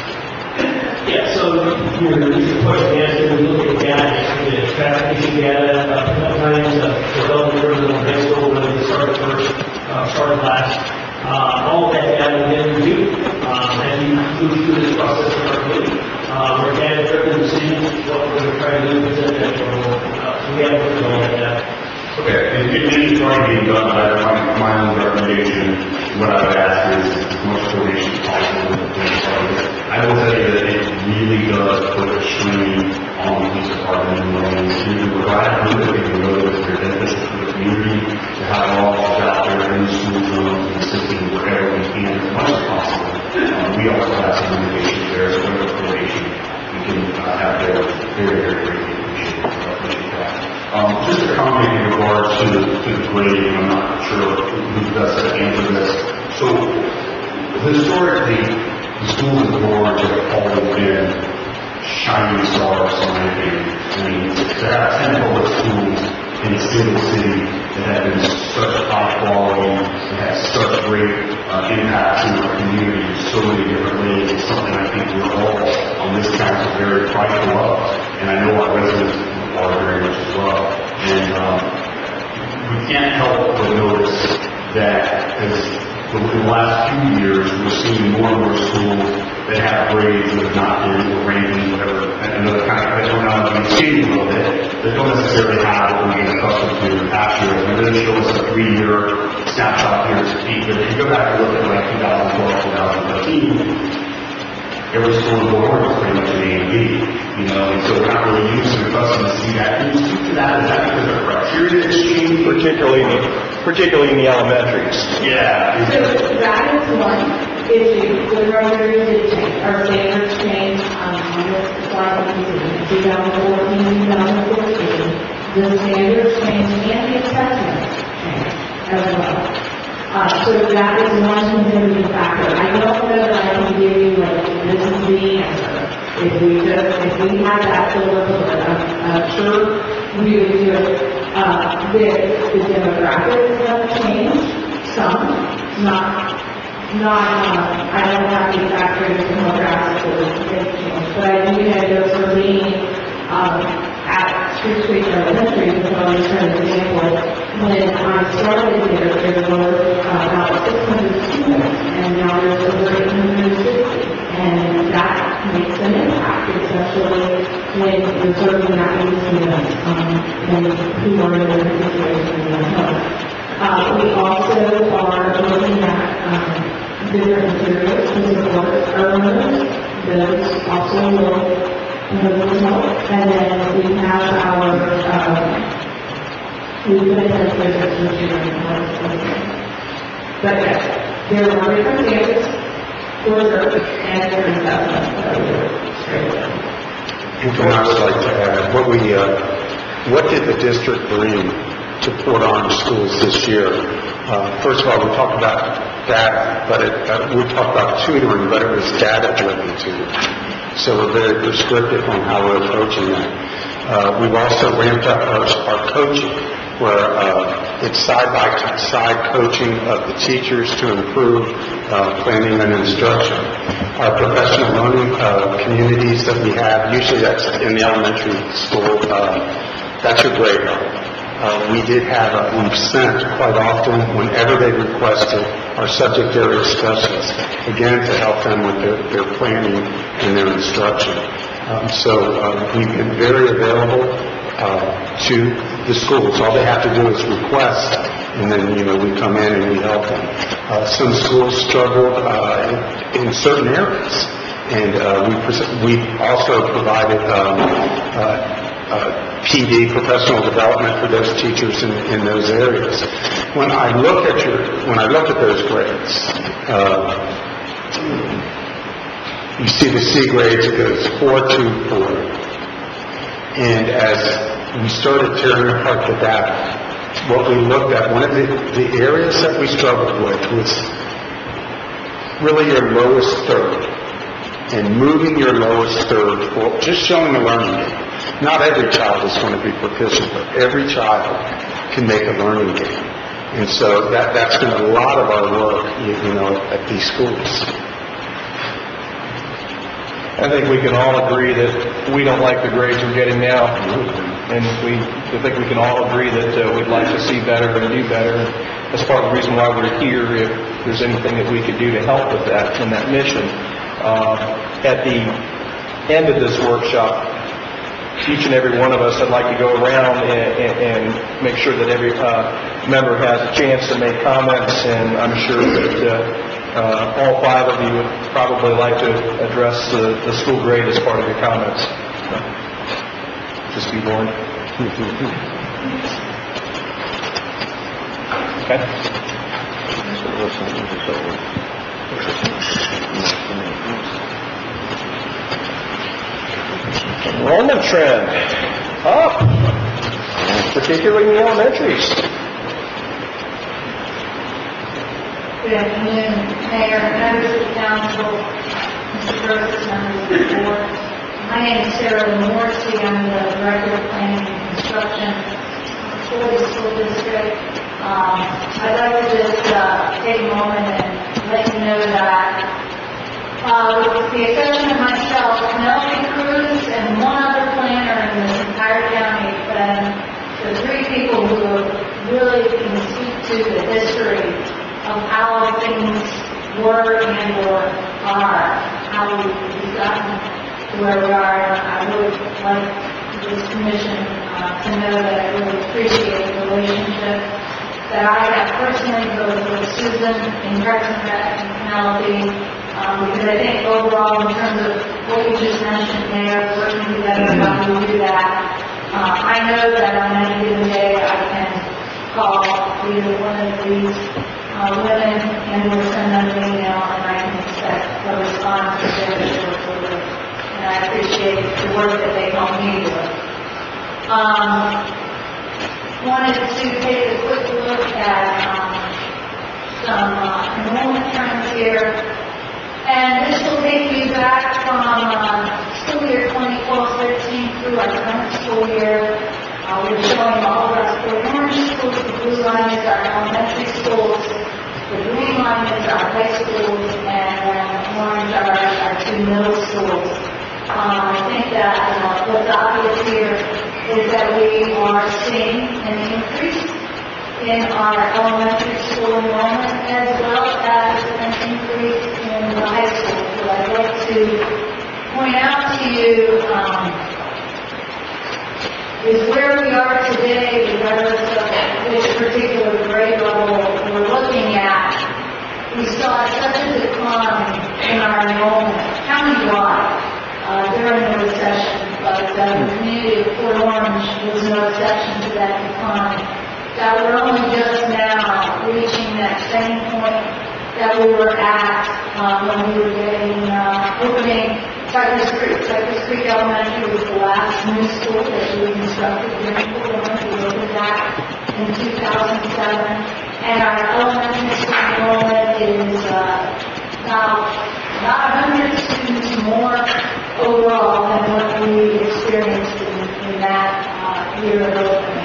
Speaker 2: Yeah, so your recent question answer, we look at data, the traffic issue data, uh, pickup times, uh, development curves in high school, when they started first, uh, started last, uh, all of that data we then review, um, as we move through this process of our committee. Uh, we're data-driven decisions, what we're going to try to do is that, uh, so we have to look at all that data.
Speaker 3: Okay, and it is already being done, but my, my own recommendation, what I would ask is as much coordination as possible with the police department. I will tell you that it really does put a strain on the police department and the to provide a little bit of notice for beneficial to the community, to have officers out there in the school zones and assisting wherever we can as much as possible. Um, we also have some limitations there, so whatever coordination we can uh, have there, very, very greatly appreciate it. So I appreciate that. Um, just a comment in regards to the, to the grading, I'm not sure who's best to answer this. So, historically, the schools in Orange have always been shining stars in my opinion. I mean, to have ten public schools in a single city that have been such high quality, that have such great uh, impact to our community in so many different ways is something I think we're all on this council very prideful of. And I know our residents are very much as well. And um, we can't help but notice that as in the last few years, we're seeing more and more schools that have grades that have not been or rankings, whatever, another kind of terminology changing a little bit, that don't necessarily have what we get accustomed to after. And then they show us a three-year snapshot here to speak. But if you go back and look at like two thousand twelve, two thousand thirteen, every school in the world is pretty much an A and B, you know, and so we're not really used to accustomed to see that. Can you speak to that? Is that because our criteria has changed?
Speaker 1: particularly in the, particularly in the elementaries.
Speaker 3: Yeah.
Speaker 9: So that is one issue. The priorities did change, our standards changed, um, on this slide, in two thousand fourteen, two thousand fourteen. The standards changed and the assessments changed as well. Uh, so that is one contributing factor. I don't know that I can give you like, this is the answer. If we just, if we had that silver bullet, I'm, I'm sure we would do it. Uh, the, the demographics have changed, some, not, not, uh, I don't have the exact rate of demographics that have changed, but I do know those are being, um, at Street Street Elementary, which I'll use as an example. When I started there, there were uh, about six hundred students, and now there's over eight hundred sixty. And that makes an impact, especially when you're serving that many students, um, and who are in a situation at home. Uh, we also are looking at, um, different materials to support our learners. Those also will and then we have our, um, we put in a presentation. But yes, there are different standards for sure, and different assessments that we do straight away.
Speaker 6: And I would like to add, what we, uh, what did the district bring to Port Orange schools this year? Uh, first of all, we talked about data, but it, uh, we talked about tutoring, but it was data-driven tutoring. So we're very prescriptive on how we're approaching that. Uh, we've also ramped up our, our coaching, where uh, it's side-by-side coaching of the teachers to improve uh, planning and instruction. Our professional learning uh, communities that we have, usually that's in the elementary school, uh, that's your grade level. Uh, we did have, a, we've sent quite often, whenever they requested, our subject area specialists, again, to help them with their, their planning and their instruction. Um, so uh, we've been very available uh, to the schools. All they have to do is request, and then, you know, we come in and we help them. Uh, some schools struggled uh, in, in certain areas, and uh, we, we also provided um, uh, uh, P D, professional development for those teachers in, in those areas. When I look at your, when I look at those grades, uh, you see the C grades, it goes four two four. And as we started tearing apart the data, what we looked at, one of the, the areas that we struggled with was really your lowest third. And moving your lowest third, for just showing a learning game. Not every child is going to be proficient, but every child can make a learning game. And so that, that's been a lot of our work, you, you know, at these schools.
Speaker 1: I think we can all agree that we don't like the grades we're getting now. And we, I think we can all agree that uh, we'd like to see better and do better. That's part of the reason why we're here, if there's anything that we could do to help with that, in that mission. Uh, at the end of this workshop, each and every one of us, I'd like to go around and, and, and make sure that every uh, member has a chance to make comments, and I'm sure that uh, uh, all five of you would probably like to address the, the school grade as part of your comments. Just be born. Enrollment trend up, particularly in the elementaries.
Speaker 10: Good afternoon, Mayor, members of the council, Mister Gross, members of the board. My name is Sarah Morrissey. I'm the Director of Planning and Construction for the school district. Um, I'd like to just uh, take a moment and let you know that Uh, with the exception of myself, Melanie Cruz, and one other planner in this entire county, but the three people who really can speak to the history of how things were and or are, how we've gotten to where we are. I would like this commission uh, to know that I really appreciate the relationship that I have personally, both with Susan and Gretchen and Penelope. Um, because I think overall, in terms of what you just mentioned there, working together, how do we do that, uh, I know that on any given day I can call either one of these uh, women and we'll send them an email, and I can expect a response to their work. And I appreciate the work that they help me with. Um, wanted to take a quick look at um, some uh, enrollment trends here. And this will take you back from uh, school year twenty twelve thirteen through our current school year. Uh, we're showing all of our school orange schools. The blue line is our elementary schools. The green line is our high schools. And then orange are our two middle schools. Um, I think that uh, what's obvious here is that we are seeing an increase in our elementary school enrollment, as well as an increase in the high school. So I'd like to point out to you um, is where we are today, regardless of which particular grade level we're looking at. We saw such a decline in our enrollment countywide uh, during the recession, but uh, the community of Port Orange was no exception to that decline. That we're only just now reaching that same point that we were at um, when we were getting, uh, opening Cypress Creek. Cypress Creek Elementary was the last new school that we constructed during Port Orange. We opened that in two thousand seven. And our elementary school enrollment is uh, about, about one hundred students more overall than what we experienced in, in that uh, year of opening.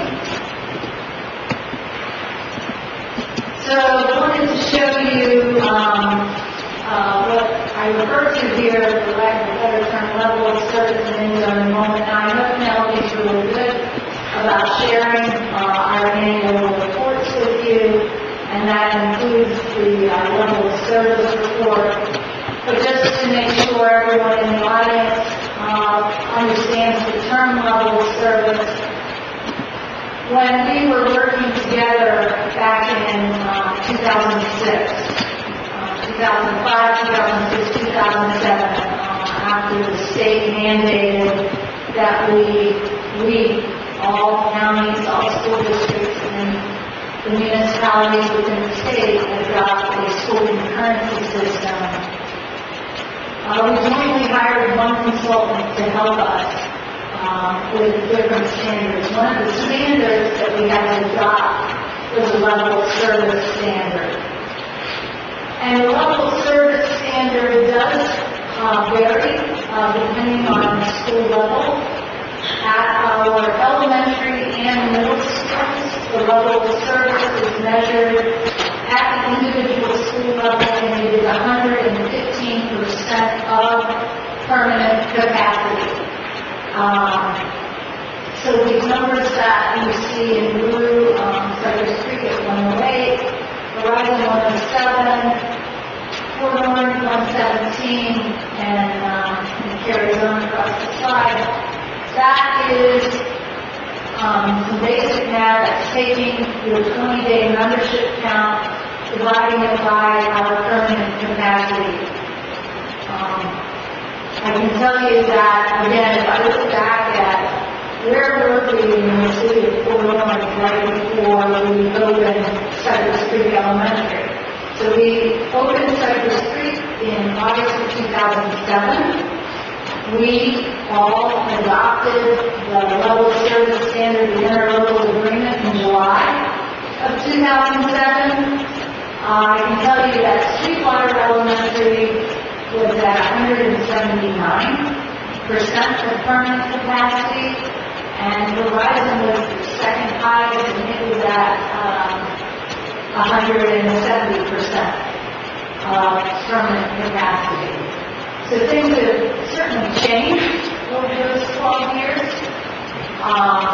Speaker 10: So I wanted to show you um, uh, what I refer to here, for lack of a better term, level of service and income enrollment. Now, I know Penelope's really good about sharing uh, our annual reports with you, and that includes the uh, level of service report. But just to make sure everyone in the audience uh, understands the term level of service, when we were working together back in uh, two thousand six, uh, two thousand five, two thousand six, two thousand seven, uh, after the state mandated that we we, all counties, all school districts, and the municipalities within the state adopt a school concurrency system. Uh, we jointly hired one consultant to help us um, with different standards. One of the standards that we had to adopt was a level of service standard. And the level of service standard does uh, vary uh, depending on the school level. At our elementary and middle schools, the level of service is measured at the individual school level, and it is one hundred fifteen percent of permanent capacity. Um, so these numbers that you see in blue, um, Cypress Creek at one oh eight, Horizon one oh seven, Fort Orange one seventeen, and um, it carries on across the slide. That is um, some basic math. That's taking your twenty-day membership count, dividing it by our permanent capacity. Um, I can tell you that, again, if I look back at where were we in the city of Fort Orange right before we opened Cypress Creek Elementary. So we opened Cypress Creek in August of two thousand seven. We all adopted the level of service standard, the interlocal agreement, in July of two thousand seven. Uh, I can tell you that Sweetwater Elementary was at one hundred seventy-nine percent of permanent capacity, and Horizon was the second highest, and it was at um, one hundred seventy percent of permanent capacity. So things have certainly changed over those twelve years. Um,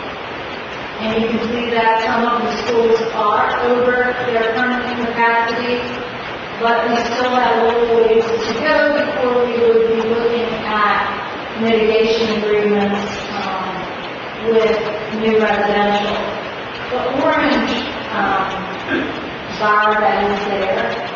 Speaker 10: and you can see that some of the schools are over their permanent capacity, but we still have a little ways to go before we would be looking at mitigation agreements um, with new residential. The orange um, bar that is there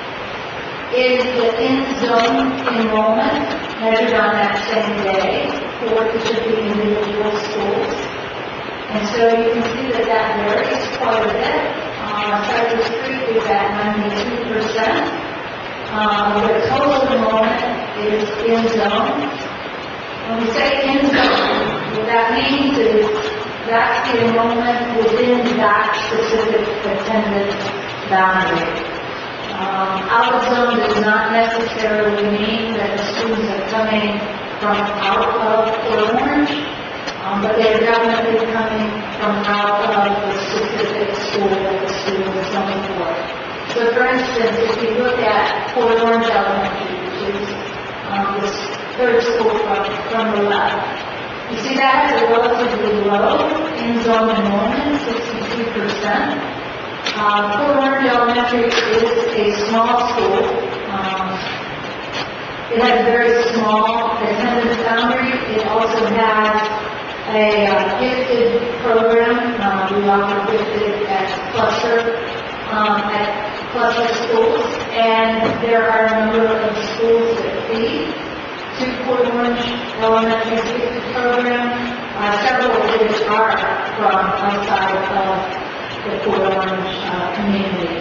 Speaker 10: is the in-zone enrollment measured on that same day for each of the individual schools. And so you can see that that varies quite a bit. Uh, Cypress Creek is at ninety-two percent. Um, the total enrollment is in-zone. When we say in-zone, what that means is that's the enrollment within that specific attendance boundary. Um, out of zone does not necessarily mean that the students are coming from out of Fort Orange, um, but they are definitely coming from out of the specific school that the student is coming for. So for instance, if you look at Fort Orange Elementary, which is um, this third school from, from the left, you see that has a relatively low in-zone enrollment, sixty-two percent. Uh, Fort Orange Elementary is a small school. Um, it has a very small attendance boundary. It also has a uh, gifted program. Uh, we offer gifted at cluster, um, at cluster schools, and there are a number of schools that feed to Fort Orange Elementary gifted program, uh, several of which are from outside of the Fort Orange uh, community.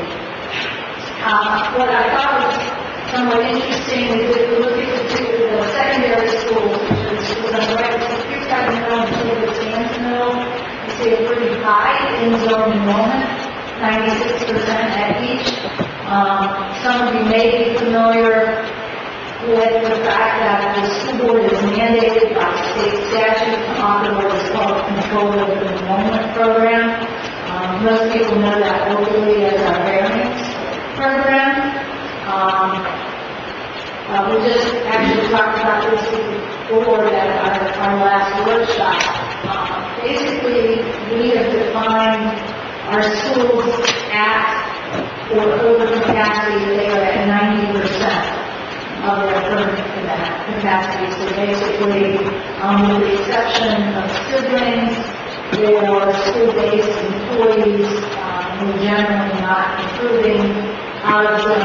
Speaker 10: Uh, what I thought was somewhat interesting is if you look at the, the secondary schools, which are schools on the right, so Creekside Middle and Silver Sands Middle, you see a pretty high in-zone enrollment, ninety-six percent at each. Um, some of you may be familiar with the fact that the school board is mandated by state statute to offer what is called control of the enrollment program. Um, most people know that locally as our variance program. Um, uh, we just actually talked about this before at our, our last workshop. Uh, basically, we have defined our schools at or over capacity. They are at ninety percent of their permanent capacity. So basically, um, with the exception of siblings, or school-based employees, um, who are generally not improving out of the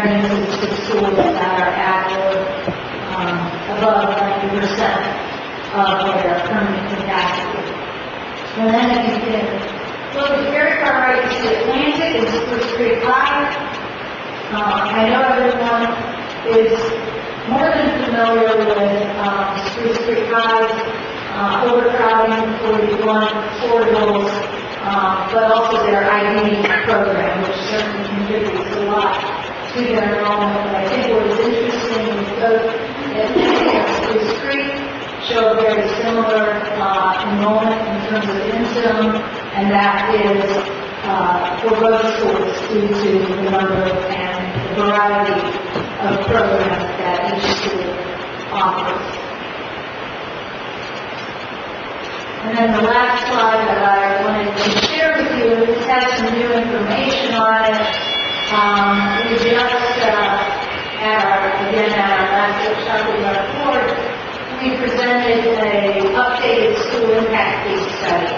Speaker 10: variances to schools that are at or um, above ninety percent. of their permanent capacity. And then if you can look at the very far right, you see Atlantic and Spruce Creek High. Uh, I know everyone is more than familiar with um, Spruce Creek High's uh, overcrowding, forty-one portables, uh, but also their I D program, which certainly contributes a lot to their enrollment. But I think what is interesting is both Atlantic and Spruce Creek show very similar uh, enrollment in terms of income, and that is uh, for both schools due to the number and the variety of programs that each school offers. And then the last slide that I wanted to share with you, this has some new information on it. Um, we just, uh, at our, again, at our last workshop with our board, we presented a updated school impact case study.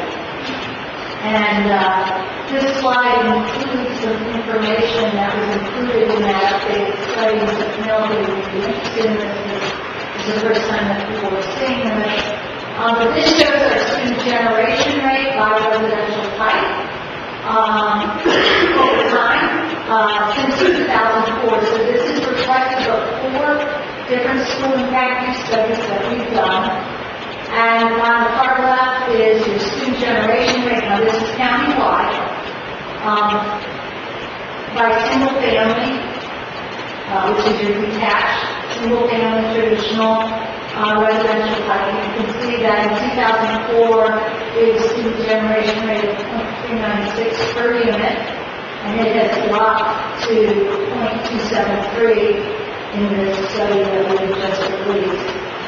Speaker 10: And uh, this slide includes some information that was included in that updated study. So nobody would be interested in this. This is the first time that people are seeing this. Um, but this shows our student generation rate by residential type um, over time uh, since two thousand four. So this is reflective of four different school impact case studies that we've done. And on the far left is your student generation rate. Now this is countywide. Um, by single family, uh, which is your detached, single family, traditional, uh, residential type. You can see that in two thousand four, it was a student generation rate of zero point three nine six per unit, and it has dropped to zero point two seven three in this study that we just released.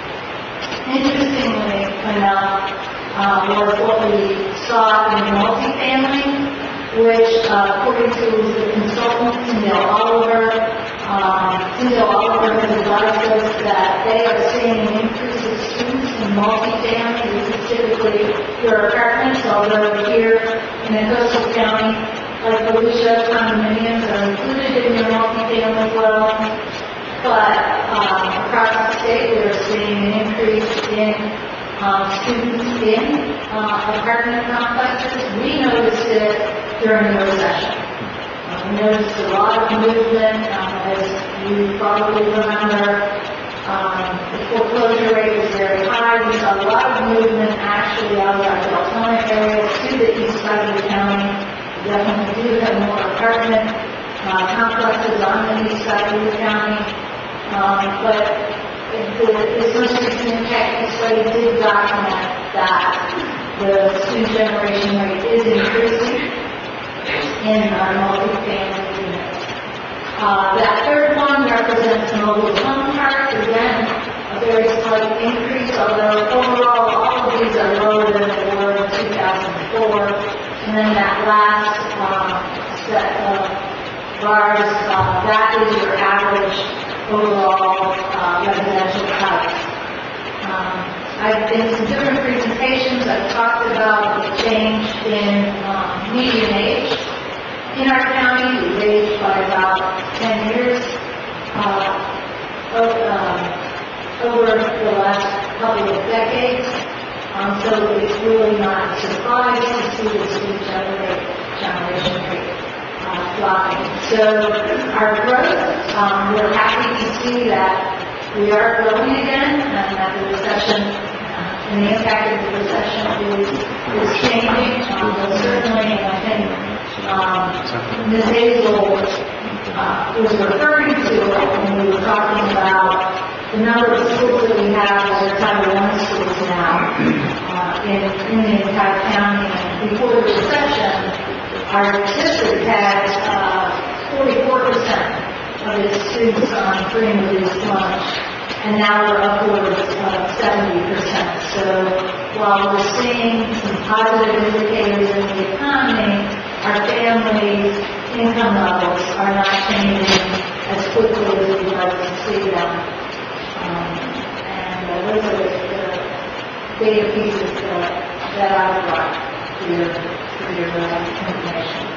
Speaker 10: Interestingly enough, uh, was what we saw in multifamily, which, uh, according to the consultant, Tyndale Oliver, um, Tyndale Oliver has advised us that they are seeing an increase of students in multifamily. This is typically your apartments, although here in a coastal county like Volusia, condominiums are included in your multifamily dwelling. But um, across the state, we are seeing an increase in um, students in uh, apartment complexes. We noticed it during the recession. Uh, we noticed a lot of movement, um, as you probably remember. Um, the foreclosure rate was very high. We saw a lot of movement actually out of our Deltona area to the east side of the county. We definitely do have more apartment uh, complexes on the east side of the county. Um, but the, this most recent impact study did document that the student generation rate is increasing in our multi-family units. Uh, that third one represents mobile home parks. Again, a very slight increase, although overall all of these are lower than they were in two thousand four. And then that last um, set of bars, uh, that is your average overall uh, residential types. Um, I've been to some different presentations. I've talked about the change in um, median age in our county. We've aged by about ten years uh, over, um, over the last couple of decades. Um, so it's really not a surprise to see the student generation rate Uh, dropping. So our growth, um, we're happy to see that we are growing again, and that the recession uh, and the impact of the recession is, is changing. Um, but certainly, I think um, Miz Hazel uh, was referring to it when we were talking about the number of schools that we have that are Title one schools now uh, in, in the entire county. And before the recession, our district had uh, forty-four percent of its students on free and reduced lunch, and now we're upwards of seventy percent. So while we're seeing some positive indicators in the economy, our families' income levels are not changing as quickly as we'd like to see them. Um, and uh, those are the, the data pieces uh, that I brought to your for your uh, information.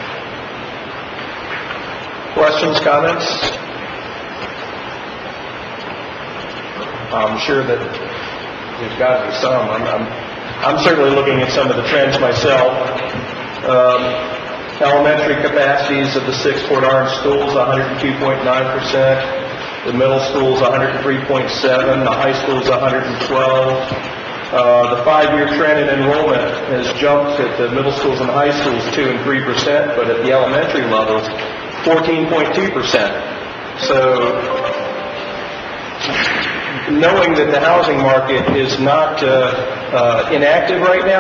Speaker 1: Questions, comments? I'm sure that there's got to be some. I'm, I'm, I'm certainly looking at some of the trends myself. Um, elementary capacities of the six Port Orange schools, one hundred two point nine percent. The middle school's one hundred three point seven. The high school's one hundred twelve. Uh, the five-year trend in enrollment has jumped at the middle schools and high schools two and three percent, but at the elementary levels, fourteen point two percent. So, knowing that the housing market is not uh, uh, inactive right now,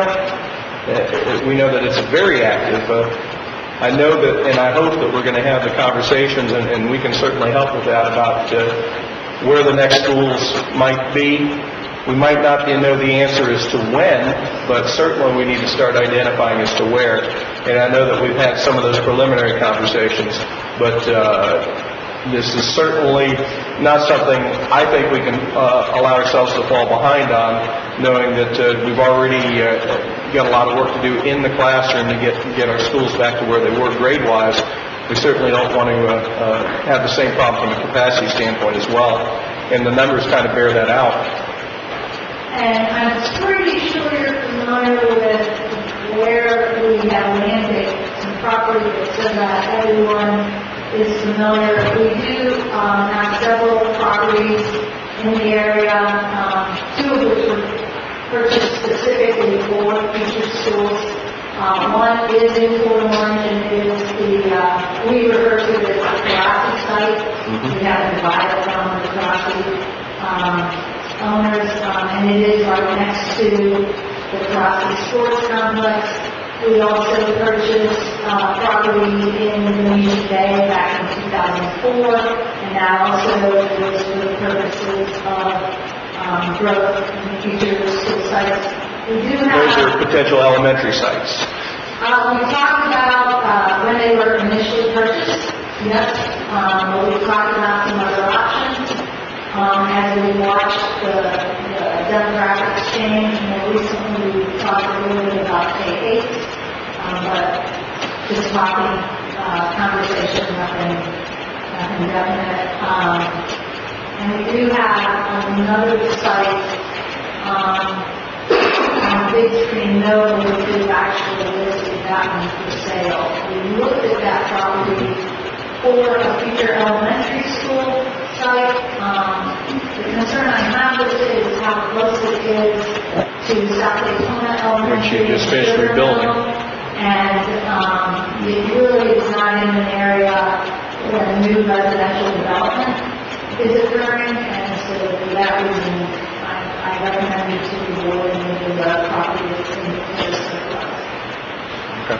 Speaker 1: uh, we know that it's very active. Uh, I know that, and I hope that we're going to have the conversations, and, and we can certainly help with that, about uh, where the next schools might be. We might not know the answer as to when, but certainly we need to start identifying as to where. And I know that we've had some of those preliminary conversations, but uh, this is certainly not something I think we can uh, allow ourselves to fall behind on, knowing that uh, we've already uh, got a lot of work to do in the classroom to get get our schools back to where they were grade-wise. We certainly don't want to uh, uh, have the same problem from a capacity standpoint as well, and the numbers kind of bear that out.
Speaker 10: And I'm pretty sure you're familiar with where we have landed some property so that everyone is familiar. We do um, have several properties in the area, um, two of which were purchased specifically for future schools. Um, one is in Port Orange, and it is the, uh, we refer to it as the Karate site. We have divided from the Karate um, owners, um, and it is right next to the Karate Sports Complex. We also purchased uh, property in Indonesia Bay back in two thousand four, and now also is for the purposes of um, growth in future school sites. We do have...
Speaker 1: Those are potential elementary sites.
Speaker 10: Uh, we talked about uh, when they were initially purchased, yes. Um, but we talked about some other options. Um, as we watched the, the demographics change, more recently we talked a little bit about K eight, um, but just talking, uh, conversation, nothing, nothing definite. Um, and we do have another site, um, on big screen note, which is actually listed that one for sale. We looked at that property for a future elementary school site. Um, the concern I have with it is how close it is to South Daytona Elementary.
Speaker 1: Which you just finished rebuilding.
Speaker 10: And um, it really is not in an area where new residential development is occurring, and so for that reason, I, I recommend you to avoid any of the property that's in the place surplus.
Speaker 1: Okay.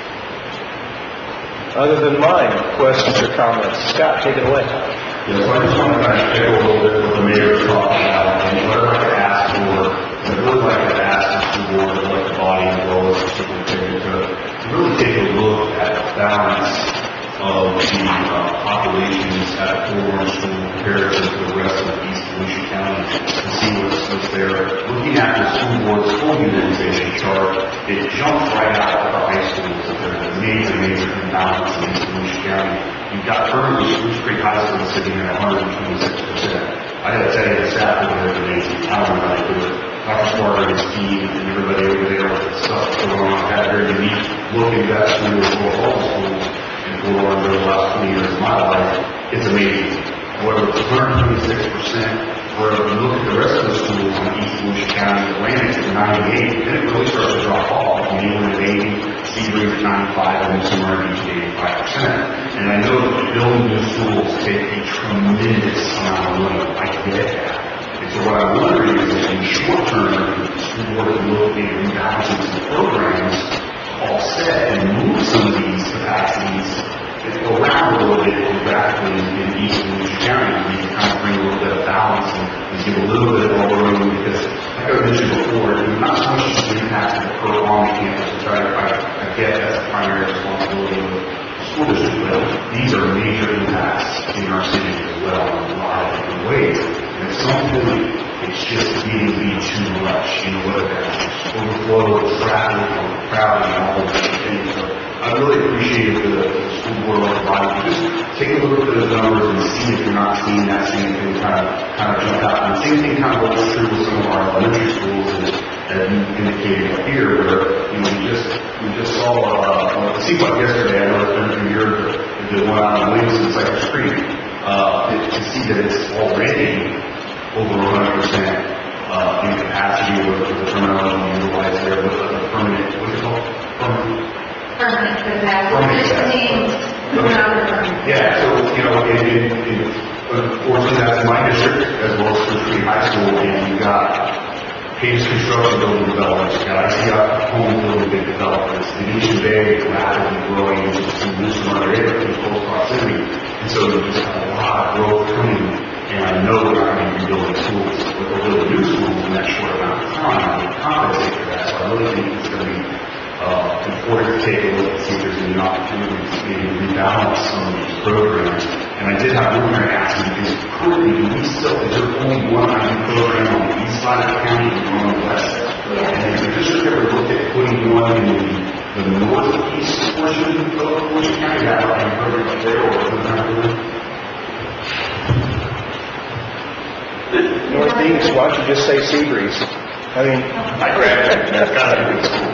Speaker 1: Other than mine, questions or comments? Scott, take it away.
Speaker 3: Yeah, so I just want to kind of echo a little bit what the mayor was talking about, and what I'd like to ask for, and I'd really like to ask the school board, and like the body as well as the superintendent, to, to really take a look at the balance of the uh, populations at Port Orange School compared to the rest of East Volusia County, and see what's, what's there. Looking at the school board's full utilization chart, it jumps right out of the high schools that there's a major, major imbalance in East Volusia County. You've got currently Spruce Creek High School sitting at one hundred twenty-six percent. I got to tell you, the staff over there is amazing. I don't know how they do it. Doctor Smarter and his team and everybody over there with the stuff that's going on. I've had a very unique look at that school as well as all the schools in Port Orange over the last twenty years of my life. It's amazing. However, it's one hundred twenty-six percent. Where if you look at the rest of the schools in East Volusia County, Atlantic is ninety-eight, then it really starts to drop off. Mainland at eighty, Sebring at ninety-five, and then somewhere in each eighty-five percent. And I know that building new schools take a tremendous amount of money. I get that. And so what I'm wondering is that in the short term, the school board can look at rebalancing some programs, offset and move some of these capacities around a little bit geographically in East Volusia County. We can kind of bring a little bit of balance and, and give a little bit of all room, because like I mentioned before, it's not so much the impact of the per on campus, which I, I, I get that's the primary responsibility of the school district, but these are major impacts in our city as well in a lot of different ways. And at some point, it's just getting to be too much, you know, whether that's overflow, traffic, or crowding, and all of those things. So I really appreciate the, the school board providing, just take a look at those numbers and see if you're not seeing that same thing kind of, kind of jump out. And the same thing kind of holds true with some of our elementary schools, as, as you indicated up here, where, you know, we just, we just saw, uh, it seems like yesterday, I know it's been a few years, but the one on Williamson Cypress Creek, uh, to see that it's already over one hundred percent uh, in capacity with the terminal and utilized there with the permanent, what's it called? Permanent.
Speaker 10: Permanent capacity.
Speaker 3: Permanent
Speaker 10: This
Speaker 3: capacity.
Speaker 10: means without permanent.
Speaker 3: Yeah, so, you know, it, it, it, unfortunately, that's my district, as well as Spruce Creek High School, and you've got Pace Construction building developments, you've got I C I home building big developments, the Venetian Bay rapidly growing into some new smarter areas in close proximity, and so there's just a lot of growth coming, and I know we're not going to be building schools, but we're building new schools in that short amount of time, and compensate for that, so I really think it's going to be uh, important to take a look and see if there's any opportunities to maybe rebalance some of these programs. And I did have one parent ask me, is currently, do we still, is there only one I D program on the east side of the county and one on the west?
Speaker 10: Yeah.
Speaker 3: And if the district ever looked at putting one in the, the northeast portion of Portage County, that would be perfect there, or is that really?
Speaker 1: Northeast, why don't you just say Seabreeze? I mean,
Speaker 3: I graduated, that's got to be school.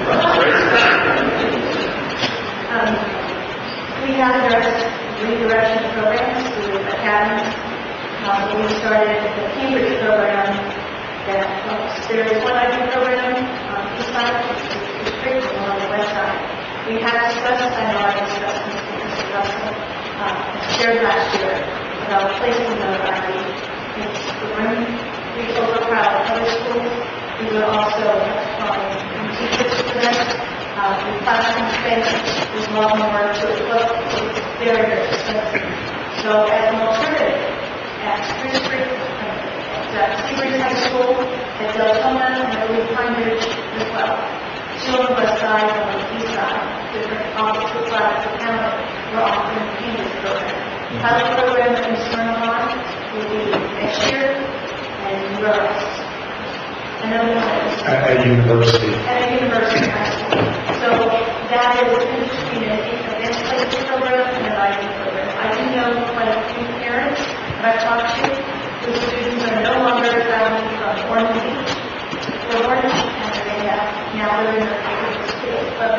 Speaker 10: Um, we have addressed redirection programs through academies. Um, we started the Cambridge program that helps. There is one I D program on the east side, the district, and one on the west side. We have discussed, I know I discussed this with Mister Russell, uh, shared last year about placing another I D. It's the room, we overcrowd other schools. We will also have to find teachers for them. Uh, the classroom space is a lot more to equip. It's very, very expensive. So as an alternative, at Spruce Creek, at Seabreeze High School, at Deltona, and I believe Pine Ridge as well. Two on the west side and on the east side, different opposite sides of the county, we're offering the Cambridge program. The pilot program that we started on will be next year, and where else? Another one is
Speaker 6: At a university.
Speaker 10: at a university high school. So that is in between an advanced placement program and an I D program. I do know quite a few parents that I've talked to whose students are no longer traveling from Orange Beach or Orange, and they have now they're in their favorite school, but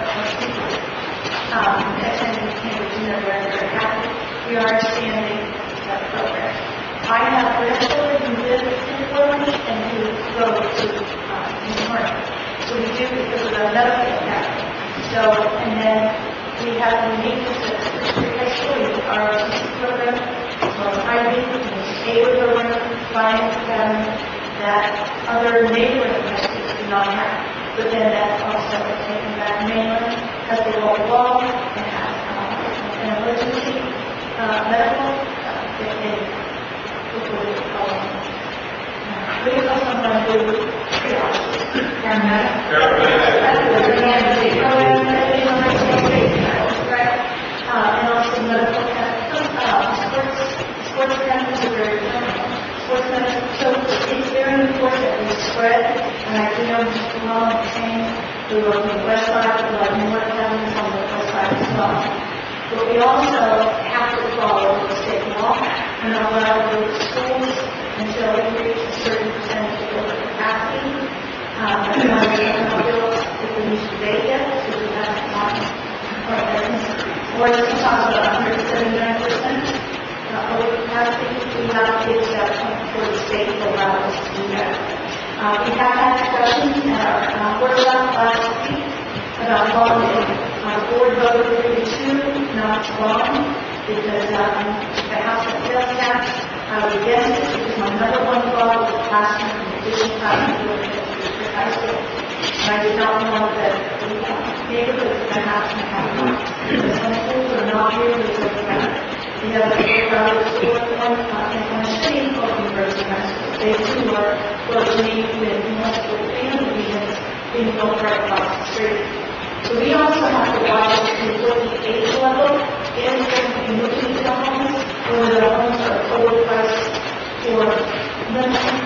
Speaker 10: um, attending Cambridge, and they're very, very happy. We are expanding that program. I have grandchildren who live in Portland and who go to uh, New York. So we do because of our medical academy. So, and then we have the maintenance at Spruce High School, we have our R T C program, well, I D, the A W A program, finance academy, that other neighboring high schools do not have. But then that's also taken back mainland as they go along and have uh, an emergency uh, medical, uh, they, they what do you call them? What do you call someone who triage? Paramedic. That's the emergency program that is on our state, right? Uh, and also medical, uh, sports, sports academics are very important. Sports medicine, so it's very important that we spread, and I do know Mister Long is saying we work on the west side, we have more academies on the west side as well. But we also have to follow the state law and allow those schools until we reach a certain percentage of over capacity. Um, that's why we have no bills if we need to debate yet, so we have not. Or if we talk about one hundred seventy-nine percent uh, over capacity, we have to get to that point before the state will allow us to do that. Uh, we have had discussions at our uh, workshop last week about bonding. Our board voted three to two not to bond because um, the House of Sales Tax uh, was against it because my number one goal was the classroom and additional classroom for the high school. And I did not want that the neighborhoods in the house and have one. Because some schools are not really good for that. We have a private school one uh, in one city called University High School. They too are close to me with multiple family units being built right across the street. So we also have to watch to look at the age level in the moving to homes, or the homes are overpriced for limited income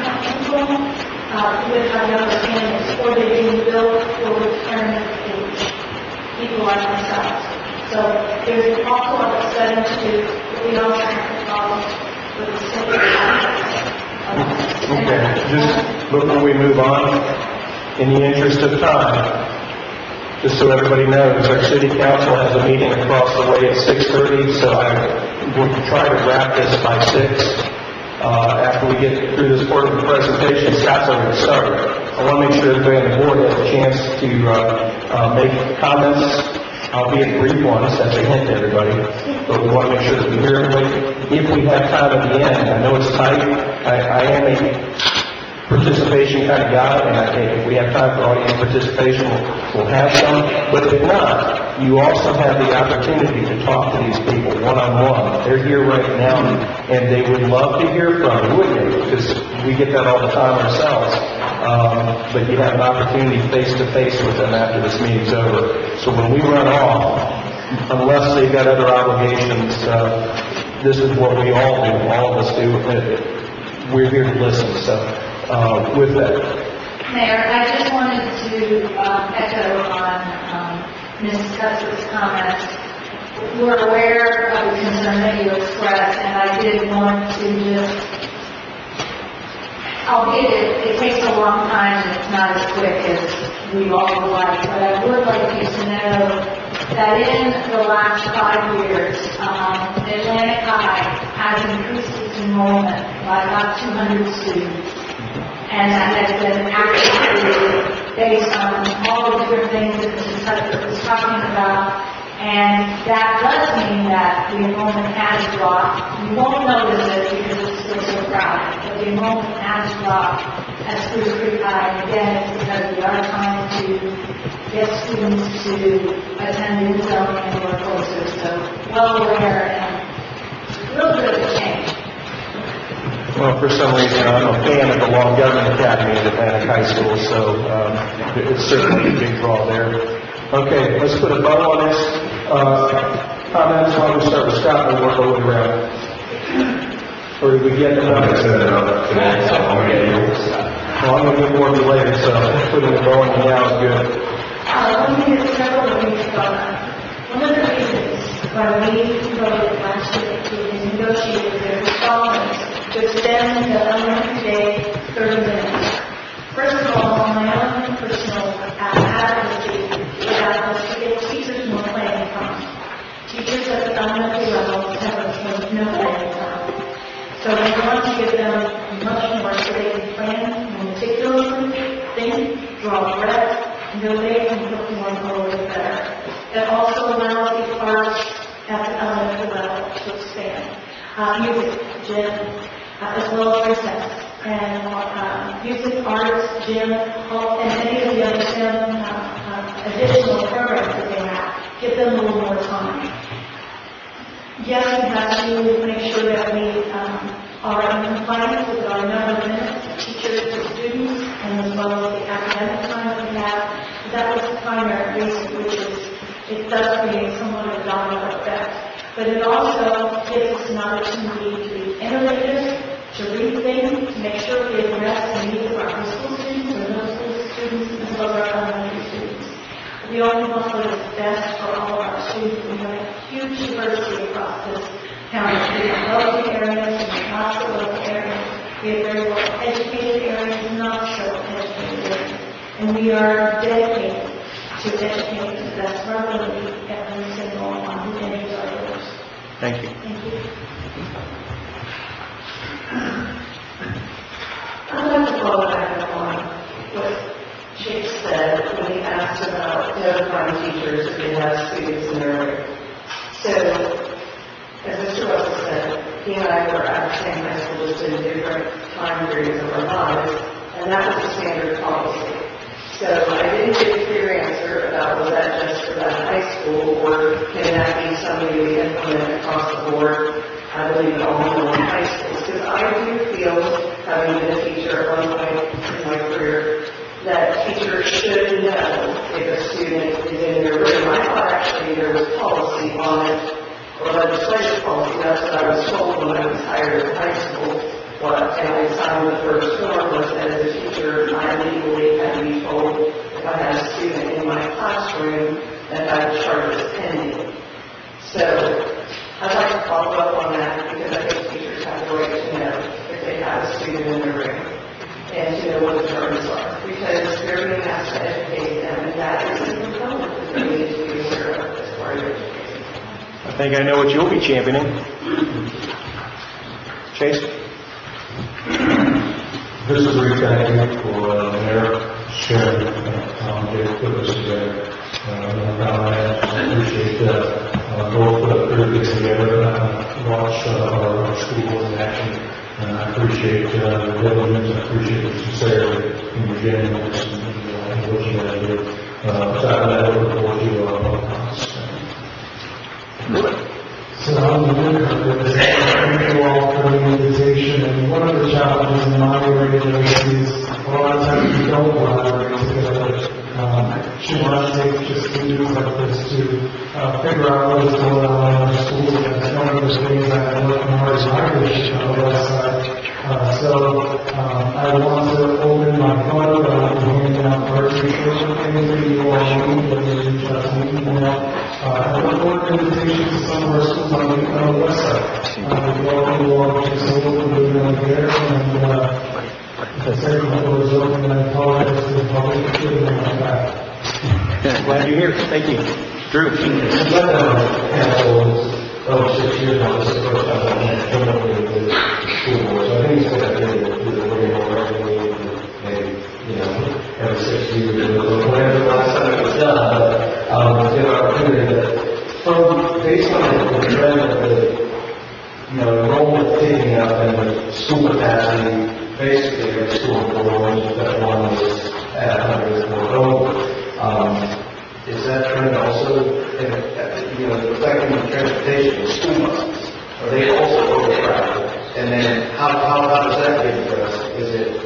Speaker 10: council, uh, with our younger candidates, or they're being built for retirement age, people like themselves. So there's an awful lot of studying to do, but we also have to follow with the simple aspects.
Speaker 1: Okay, just before we move on, in the interest of time, just so everybody knows, our city council has a meeting across the way at six thirty, so I'm going to try to wrap this by six. Uh, after we get through this part of the presentation, Scott's already started. I want to make sure everybody on the board has a chance to uh, uh, make comments, albeit brief ones, that's a hint to everybody, but we want to make sure that we hear everybody. If we have time at the end, I know it's tight, I, I am a participation kind of guy, and I think if we have time for audience participation, we'll, we'll have some, but if not, you also have the opportunity to talk to these people one-on-one. They're here right now, and they would love to hear from you, wouldn't they? Because we get that all the time ourselves. Um, but you have an opportunity face-to-face with them after this meeting's over. So when we run off, unless they've got other obligations, uh, this is what we all do, all of us do. We're here to listen, so uh, with that.
Speaker 10: Mayor, I just wanted to um, echo on um, Missus Custer's comments. We're aware of the concern that you expressed, and I did want to just, albeit it, it takes a long time and it's not as quick as we all would like, but I would like you to know that in the last five years, um, Atlantic High has increased its enrollment by about two hundred students. And that has been actually based on all the different things that Missus Custer was talking about. And that does mean that the enrollment has dropped. You won't notice it because it's still so crowded, but the enrollment has dropped at Spruce Creek High. And again, it's because we are trying to get students to attend new zoning and more closer. So well aware and a little bit of a change.
Speaker 1: Well, for some reason, I'm a fan of the Law and Government Academy at Atlantic High School, so um, it's certainly a big draw there. Okay, let's put a bow on this. Uh, comments, why don't we start with Scott and work our way around? Or did we get them? Well, I'm going to get more of you later, so putting a bow on you now is good.
Speaker 10: Uh, let me get several things going on. One of the reasons why we voted last year to negotiate their installments to extend the elementary day thirty minutes. First of all, my own personal advocacy is that to get teachers more playing time. Teachers at the elementary level have no playing time. So we want to give them much more so they can plan meticulously, think, draw breath, and know they can perform a little bit better. It also allows the arts at the elementary level to expand. Uh, music, gym, uh, as well as recess, and uh, music, arts, gym, all, and any of the other STEM uh, uh, additional programs that they have. Give them a little more time. Yes, we have to make sure that we um, are in compliance with our number of minutes of teachers to students, and as well as the academic time that we have. That was the primary reason, which is it does create somewhat of a domino effect. But it also gives us an opportunity to be innovative, to rethink, to make sure we address the needs of our high school students, our middle school students, as well as our elementary students. We only want what is best for all of our students. We have a huge diversity across this county. We have wealthy areas and not so wealthy areas. We have very well educated areas and not so educated areas. And we are dedicated to educate to the best of our ability every single one who enters our doors.
Speaker 1: Thank you.
Speaker 10: Thank you.
Speaker 11: I'd like to follow back on what Chick said when he asked about notifying teachers if they have students in their area. So, as Mister Russell said, he and I were at the same high school just in different time periods of our lives, and that was the standard policy. So I didn't get a clear answer about was that just for that high school, or can that be something we implement across the board, I believe in all the one high schools? Because I do feel, having been a teacher at one point in my career, that teachers should know if a student is in their room. I thought actually there was policy on it, or legislative policy. That's what I was told when I was hired at high school. What, and I signed on the first form was that as a teacher, I legally had to be told if I had a student in my classroom that I had charges pending. So I'd like to follow up on that because I think teachers have the right to know if they have a student in their room and to know what the charges are, because they're being asked to educate them, and that is a component that they need to be aware of as part of education.
Speaker 1: I think I know what you'll be championing. Chase?
Speaker 7: This is a great idea for uh, Mayor Sharon, uh, Tom, Jay, put this together. Uh, I appreciate that. Uh, both put a pretty good together, uh, watch uh, our, our school in action, and I appreciate uh, the diligence, I appreciate the sincerity in your genuineness and uh, what you guys do. Uh, so I look forward to uh,
Speaker 12: So I'm the winner of this. Thank you all for the invitation. And one of the challenges in my area is a lot of times we don't collaborate together. Um, she wants to take just students like this to uh, figure out what is going on in our schools. And it's one of those things that I'm working hard as my issue on the west side. Uh, so um, I want to open my heart. I want to hand out cards and short things that you all need, whether you reach out to me, email. Uh, I look forward to invitations to some of our schools on the, on the west side. Uh, we welcome you all to just a little bit of there, and uh, the second level is open, and I apologize to the public for giving me my back.
Speaker 1: Glad you're here. Thank you. Drew?
Speaker 7: I've been on council over six years now. This is the first time I've been up with the school board. So I think it's a good idea to do the way more regularly, maybe, you know, every six years or whatever the last time it was done. But um, it's an opportunity that, from, based on the trend of the, you know, enrollment picking up and the school capacity, basically every school board, that one is at one hundred or over. Um, Is that trend also, you know, affecting the transportation of school buses? Are they also overcrowded? And then how, how, how does that get addressed? Is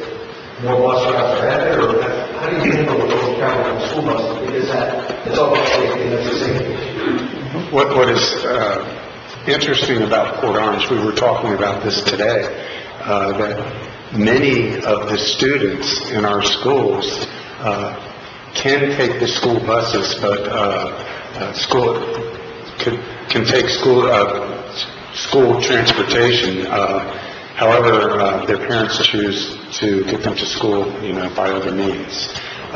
Speaker 7: it more bus routes are added, or how do you handle the overcrowding of school buses? Because that, it's all about safety, and that's a safety issue.
Speaker 6: What, what is uh, interesting about Port Orange, we were talking about this today, uh, that many of the students in our schools uh, can take the school buses, but uh, uh, school can, can take school uh, school transportation. Uh, however, uh, their parents choose to get them to school, you know, by other means.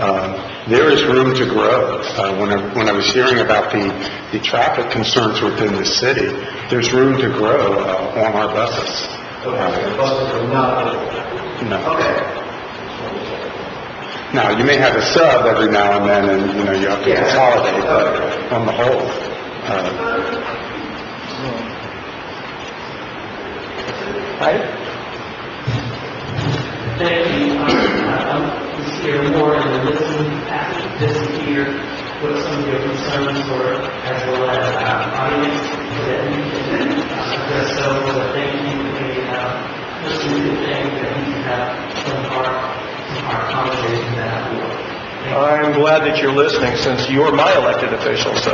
Speaker 6: Uh, there is room to grow. Uh, when I when I was hearing about the the traffic concerns within the city, there's room to grow uh, on our buses.
Speaker 7: Okay, the buses are not.
Speaker 6: No.
Speaker 7: Okay.
Speaker 6: Now, you may have a sub every now and then, and, you know, you have to consolidate, but on the whole, uh...
Speaker 1: Right?
Speaker 8: Thank you. I'm just here more in the listening capacity, just to hear what some of your concerns were, as well as our audience, so that we can address those. So thank you for being uh, listening to things that we can have some heart. Our conversation that we
Speaker 1: I'm glad that you're listening, since you're my elected official, so.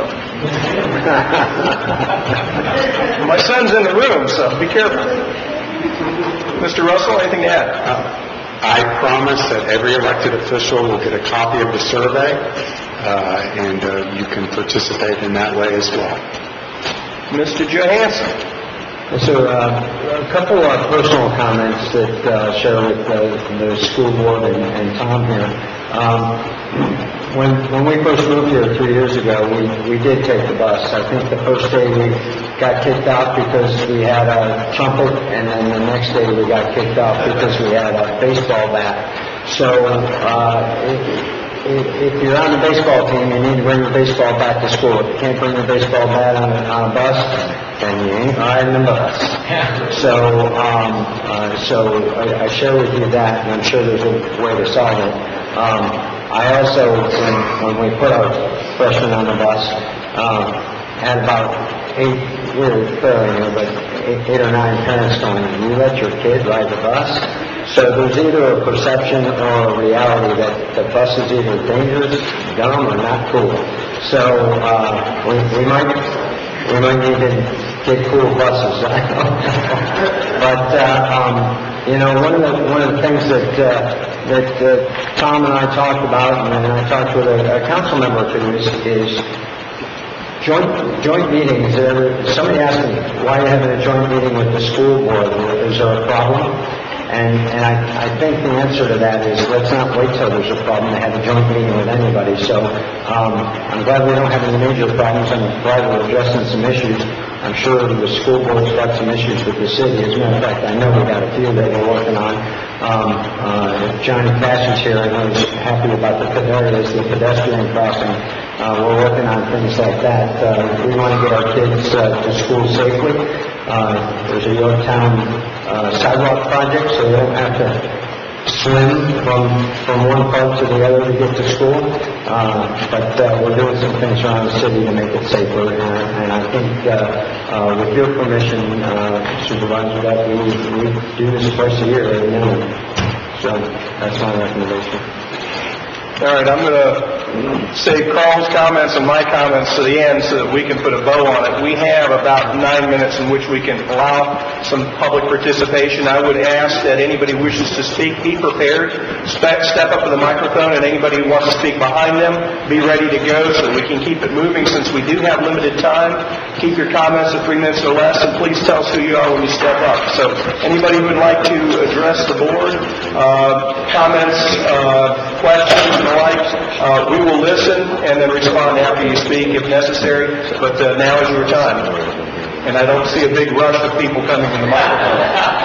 Speaker 1: My son's in the room, so be careful. Mister Russell, anything to add?
Speaker 6: Uh, I promise that every elected official will get a copy of the survey, uh, and uh, you can participate in that way as well.
Speaker 1: Mister Johansson?
Speaker 13: So uh, a couple of personal comments that uh, share with uh, the school board and, and Tom here. Um, when when we first moved here three years ago, we, we did take the bus. I think the first day we got kicked out because we had a trumpet, and then the next day we got kicked out because we had a baseball bat. So uh, if, if you're on the baseball team, you need to bring your baseball bat to school. If you can't bring your baseball bat on a, on a bus, then you ain't riding the bus. So, um, uh, so I, I share with you that, and I'm sure there's a way to solve it. Um, I also, when, when we put our freshmen on the bus, um, had about eight, we were fairly new, but eight, eight or nine parents going, you let your kid ride the bus? So there's either a perception or a reality that the bus is either dangerous, dumb, or not cool. So uh, we, we might we might need to get cool buses. I don't know. But uh, um, You know, one of the, one of the things that, uh, that uh, Tom and I talked about, and I talked with a, a council member or two, is, is joint, joint meetings. There, somebody asked me, why are you having a joint meeting with the school board? Is there a problem? And, and I, I think the answer to that is, let's not wait till there's a problem to have a joint meeting with anybody. So, um, I'm glad we don't have any major problems. I'm glad we're addressing some issues. I'm sure the school board's got some issues with the city. As a matter of fact, I know we got a few that we're working on. Um, uh, Johnny Cash is here. I know he's happy about the areas, the pedestrian crossing. Uh, we're working on things like that. Uh, we want to get our kids uh, to school safely. Uh, there's a Yorktown uh, sidewalk project, so they don't have to swim from from one part to the other to get to school. Uh, but uh, we're doing some things around the city to make it safer, and, and I think uh, uh, with your permission, uh, Supervisor, that we, we do this twice a year every noon. So that's my recommendation.
Speaker 1: All right, I'm going to save Carl's comments and my comments to the end so that we can put a bow on it. We have about nine minutes in which we can allow some public participation. I would ask that anybody who wishes to speak be prepared. Step, step up to the microphone, and anybody who wants to speak behind them, be ready to go so that we can keep it moving. Since we do have limited time, keep your comments to three minutes or less, and please tell us who you are when you step up. So anybody who would like to address the board, uh, comments, uh, questions, like, uh, we will listen and then respond after you speak if necessary, but uh, now is your time. And I don't see a big rush of people coming to the microphone.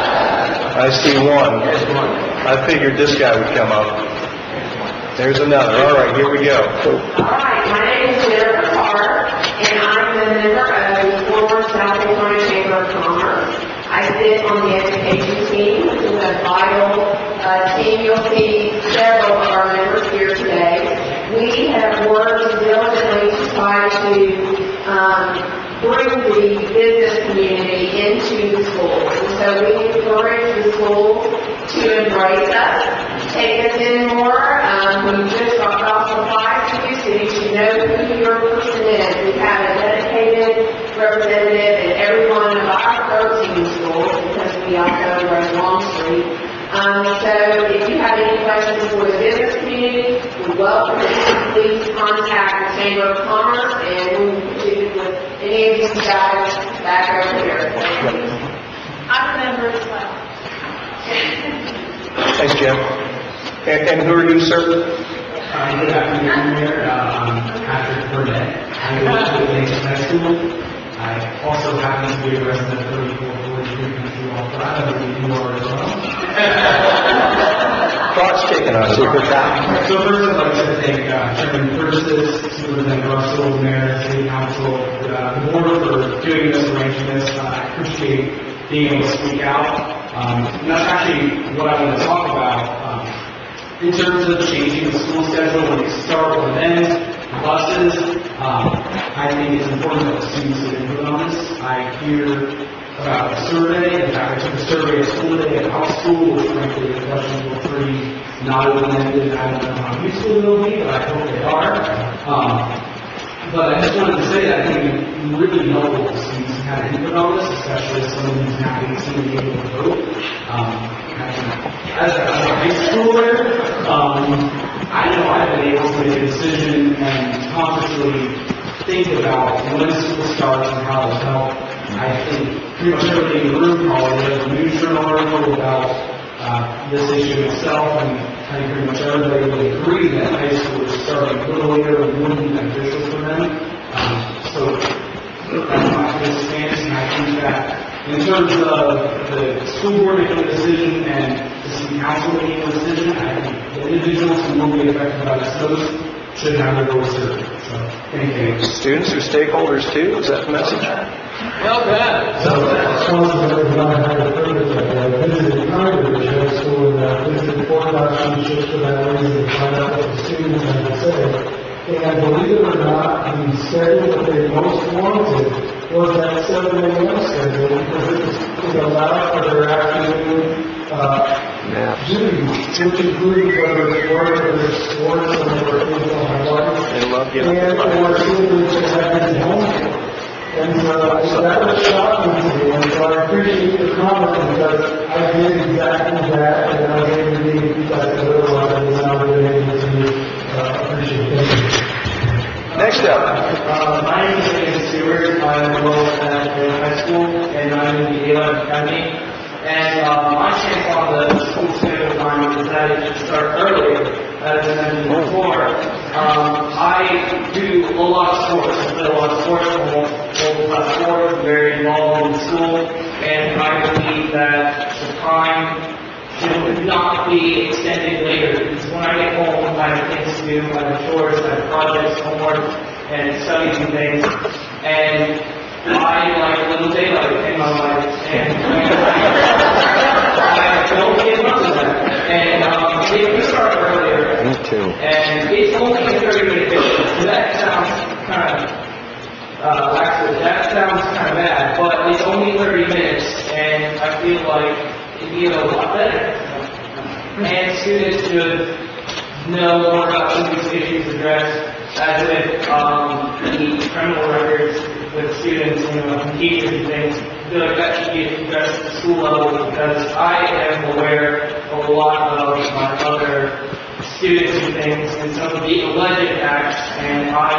Speaker 1: I see one. I figured this guy would come up. There's another. All right, here we go.
Speaker 9: All right, my name is Jennifer Carr, and I'm a member of the former South Carolina Chamber of Commerce. I sit on the education team, which is a vital uh, team. You'll see several of our members here today. We have worked diligently to try to um, bring the business community into the schools. And so we encourage the schools to embrace us, take us in more. Um, we just dropped off supplies to you so you should know who your person is. We have a dedicated representative in every one of our thirteen schools because we also run Long Street. Um, so if you have any questions for the business community, we welcome you. Please contact the Chamber of Commerce, and we will put you with any of these guys back over here.
Speaker 4: I'm a member as well.
Speaker 1: Thanks, Jim. And, and who are you, sir?
Speaker 8: Uh, good afternoon, Mayor. Uh, I'm Patrick Burnett. I go to the Lakes High School. I also happen to be a resident of thirty-four forty-three Country Walk Drive. I believe you are as well.
Speaker 1: Clock's ticking on secret time.
Speaker 8: So first, I'd like to thank uh, Chairman Persis, Superintendent Russell, Mayor, City Council, uh, the board for doing this, arranging this. Uh, I appreciate being able to speak out. Um, and that's actually what I want to talk about. Um, in terms of changing the school schedule, when they start with events, buses, um, I think it's important that the students get input on this. I hear about a survey. In fact, I took a survey at school day at our school, which frankly the questions were pretty not open-ended. I don't know how useful they'll be, but I hope they are. Um, but I just wanted to say that I think it really helpful for students to have input on this, especially someone who's not going to be able to vote. Um, As a, as a high schooler, um, I know I've been able to make a decision and consciously think about when school starts and how it'll help. I think pretty much everybody in the room probably read the news journal article about uh, this issue itself, and I think pretty much everybody would agree that high school is starting a little later and wouldn't be beneficial for them. Um, so that's my business stance, and I think that in terms of the school board making a decision and the city council making a decision, I think the individuals who will be affected by this notice should have their voice heard. So, thank you.
Speaker 1: Students are stakeholders too? Is that the message?
Speaker 2: Well done.
Speaker 12: So, responsibility that I had a privilege of uh, visiting Congress High School and uh, visited four classrooms just for that reason to find out what the students had to say. And believe it or not, the schedule that they most wanted was that seven a m schedule because it, was, it allowed for their afternoon uh, duties, which included whether it's work, whether it's sports, or whether it's on life,
Speaker 1: They love getting
Speaker 12: and or simply to have his homework. And so that was shocking to me, and so I appreciate your comment because I did exactly exactly that, and I was able to give you guys a little while, and now we're able to, uh, appreciate it.
Speaker 1: Next up.
Speaker 8: Uh, my name is James Stewart. I enrolled at the high school, and I'm in the eleventh Academy. And uh, my chance on the school schedule time is that it should start earlier, as I mentioned before. Um, I do a lot of sports. I play a lot of sports, multiple sports, I'm very involved in school, and I believe that the time should not be extended later, because when I get home, I have things to do, I have chores, I have projects, homework, and studies and things, and I like a little daylight in my life, and I don't get much of that, and um, if we start earlier,
Speaker 13: Me too.
Speaker 8: and it's only a thirty minute video, so that sounds kind of, uh, actually, that sounds kind of bad, but it's only thirty minutes, and I feel like it'd be a lot better. And students should know more about some of these issues addressed, as with um, the criminal records with students, you know, and teachers and things. I feel like that should be addressed at the school level, because I am aware of a lot of my other students and things, and some of the alleged acts, and I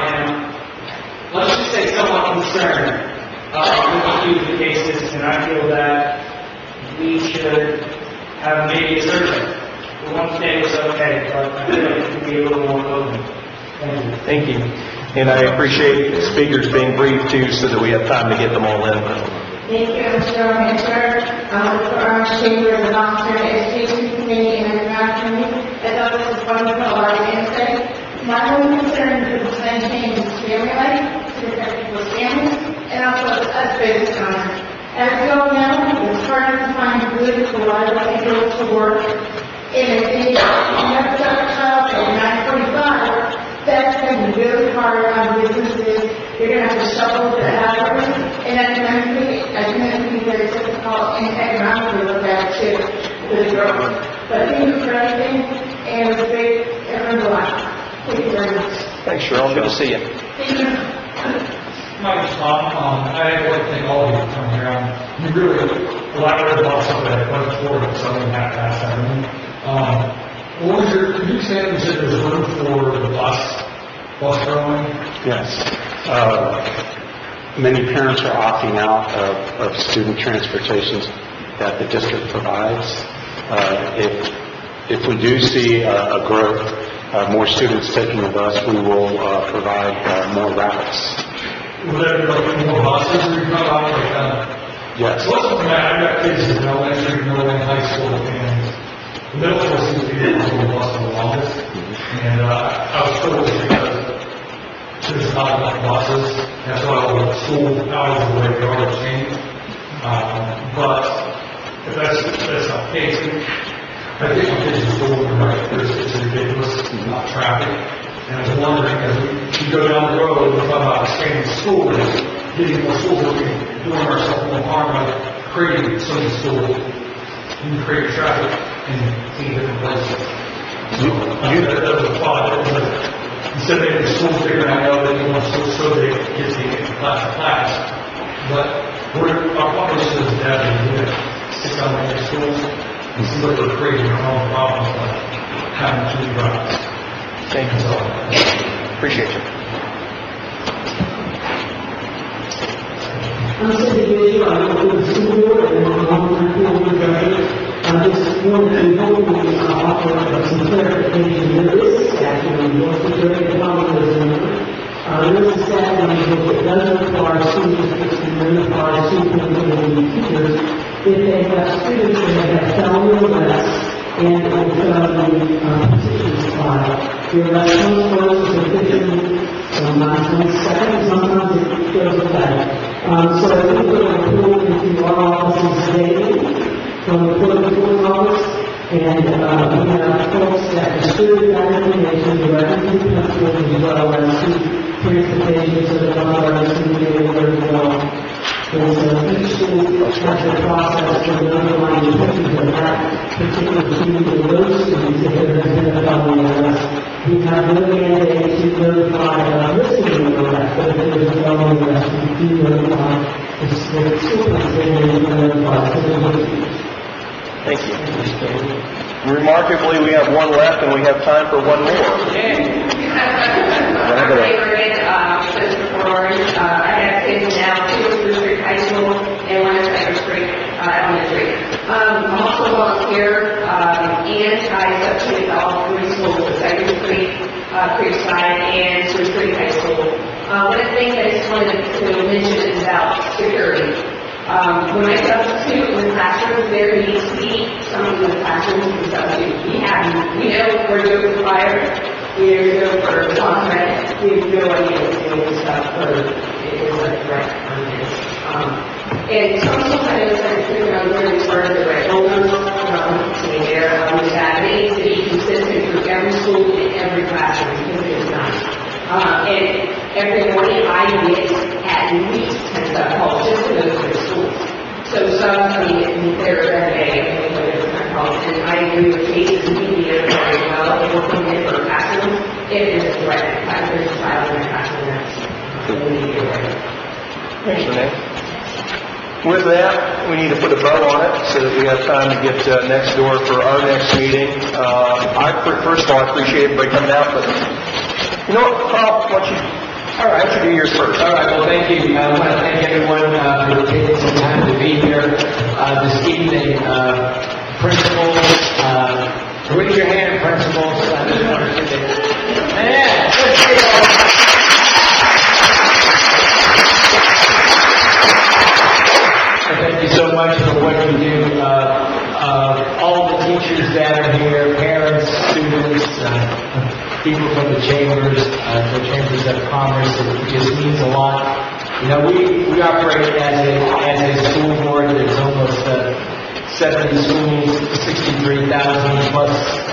Speaker 8: am, let's just say, somewhat concerned uh, with a few of the cases, and I feel that we should have maybe a survey. The one day was okay, but I feel like it could be a little more open. Thank you.
Speaker 1: Thank you. And I appreciate speakers being brief too, so that we have time to get them all in.
Speaker 9: Thank you, Mister Manager. Um, for our Chamber of Officer Education Committee and International Committee, I thought this was wonderful, our insight. My only concern is the changing in family life to protect people's families, and also as business owners. As we all know, it's hard to find good, reliable people to work. And if you have a child at nine forty-five, that's going to be really hard on businesses. You're going to have to shuffle the hours, and economically, economically very difficult, and economically look at it too, for the growth. But thank you for everything, and it was great, everyone. Thank you very much.
Speaker 1: Thanks, Cheryl. Good to see you.
Speaker 9: Thank you.
Speaker 7: My name's Tom. Um, I'd like to thank all of you for coming here. Um, you really elaborated about something that I went forward, so I'm going to have to ask that. Um, what was your, could you say, you said there's room for the bus, bus growing?
Speaker 6: Yes. Uh, Many parents are opting out of, of student transportations that the district provides. Uh, if, if we do see a, a growth, uh, more students taking the bus, we will uh, provide uh, more routes.
Speaker 7: Will there be like more buses or you come out like that?
Speaker 6: Yes.
Speaker 7: So what's the matter? I've got kids in elementary, middle, and high school, and the middle school seems to be the only bus for the longest. And uh, I was told it's because there's not enough buses. That's why all the school hours of the way they are changed. Um, but if that's, if that's not the case, I think my kids are still in the right. It's, it's ridiculous, not traffic. And I was wondering, as we, we go down the road, we're talking about expanding schools, getting more schools, we're doing ourselves more harm by creating so many schools. You can create traffic in eight different places. So, you, that, that was a thought. That was a, instead of making the schools bigger, I know that you want schools so big, kids can get from class to class. But we're, our population is down in six elementary schools. It seems like we're creating our own problems by having too many routes.
Speaker 1: Thank you.
Speaker 7: So,
Speaker 1: Appreciate you.
Speaker 12: I'm Cindy Gager, I work with the school board, and I'm on the report with the I just wanted to hopefully uh, offer some clarification. There is a statute on what's the very problem. Uh, there is a statute on that does require school districts to notify superintendent teachers if they have students that have felony arrests and or felony uh, petitions filed. The arrest comes first, the petition, sometimes comes second, sometimes it goes away. Um, so I think we're going to pull into our offices daily from the clerk of court office, and uh, we have folks that distribute that information directly to the principals as well as to transportation, so that one of our students can be able to go. And so each school has a process for notifying the principals of that particular student or those students if there has been a felony arrest. We have no mandate to notify uh, listening arrest, but if there is a felony arrest, we do notify the school superintendent and notify the superintendent.
Speaker 1: Thank you. Remarkably, we have one left and we have time for one more.
Speaker 14: My favorite, um, is Fort Orange. Uh, I have kids now, two at Spruce Creek High School and one at Cypress Creek uh, Elementary. Um, I'm also a volunteer, um, and I substitute all three schools, at Cypress Creek, uh, Creekside, and Spruce Creek High School. Uh, one of the things I just wanted to mention is about security. Um, when I substitute in the classroom, there needs to be something in the classroom to substitute. We have, we know we're doing with fire, we know for contract, we have no idea what to do with stuff for, it is a threat on this. Um, and some schools I know that are around where we started the red buildings, um, to be there, um, that it needs to be consistent through every school and every classroom, because it's not. Uh, and every morning I get at least ten phone calls just to those three schools. So some of me get there every day and we go to different calls. And I agree with Kate and he be there very well. If we're coming in for a classroom, if there's a threat, if there's a child in the classroom, that's what we need to get ready.
Speaker 1: Thanks, Renee. With that, we need to put a bow on it so that we have time to get uh, next door for our next meeting. Uh, I, first of all, I appreciate everybody coming out, but you know what, Carl, why don't you, all right, why don't you do yours first?
Speaker 2: All right, well, thank you. I want to thank everyone uh, for taking some time to be here uh, this evening. Uh, principals, uh, raise your hand, principals. I just want to say that. Yeah, let's get on. Thank you so much for what you do. Uh, uh, all the teachers that are here, parents, students, uh, people from the chambers, uh, the chambers of commerce, it just means a lot. You know, we, we operate as a, as a school board. There's almost uh, seventy schools, sixty-three thousand plus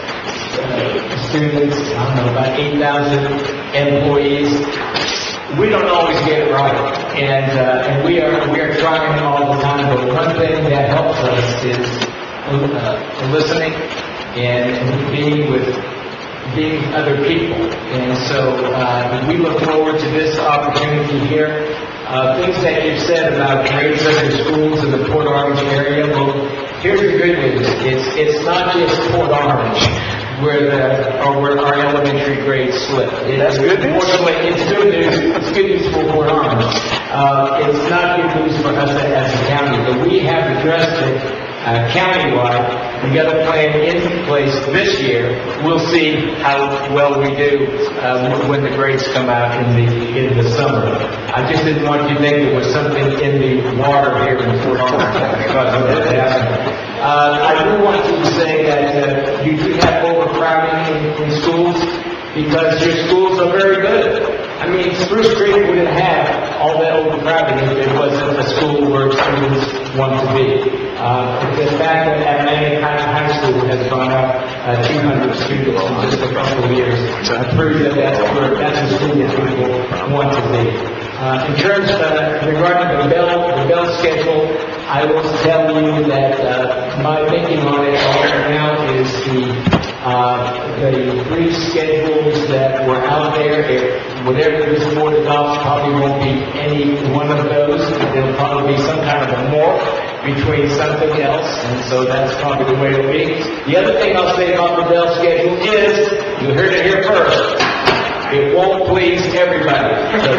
Speaker 2: uh, students, I don't know, about eight thousand employees. We don't always get it right, and uh, and we are we are trying all the time. But one thing that helps us is uh, listening and, and being with being other people. And so uh, we look forward to this opportunity here. Uh, things that you've said about grades under schools in the Port Orange area. Well, here's the good news: it's it's not just Port Orange where the or where our elementary grades slip. It,
Speaker 1: That's good news.
Speaker 2: Fortunately, it's good news. It's good news for Port Orange. Uh, it's not good news for us as a county, but we have addressed it uh, countywide. We got a plan in place this year. We'll see how well we do uh, when the grades come out in the in the summer. I just didn't want you to think there was something in the water here in Port Orange because of that happening. Uh, I do want to say that uh, you do have overcrowding in, in schools because your schools are very good. I mean, Spruce Creek wouldn't have all that overcrowding if it wasn't a school where students want to be. Uh, the fact that Atlantic High School has gone up uh, two hundred students in just a couple of years proves that that's, where, that's a school that people want to be. Uh, in terms of, uh, regarding the bell, the bell schedule, I will tell you that uh, my thinking on it right now is the uh, the three schedules that were out there. If whatever this board adopts probably won't be any one of those. There'll probably be some kind of a morph between something else, and so that's probably the way it'll be. The other thing I'll say about the bell schedule is, you heard it here first, it won't please everybody. So,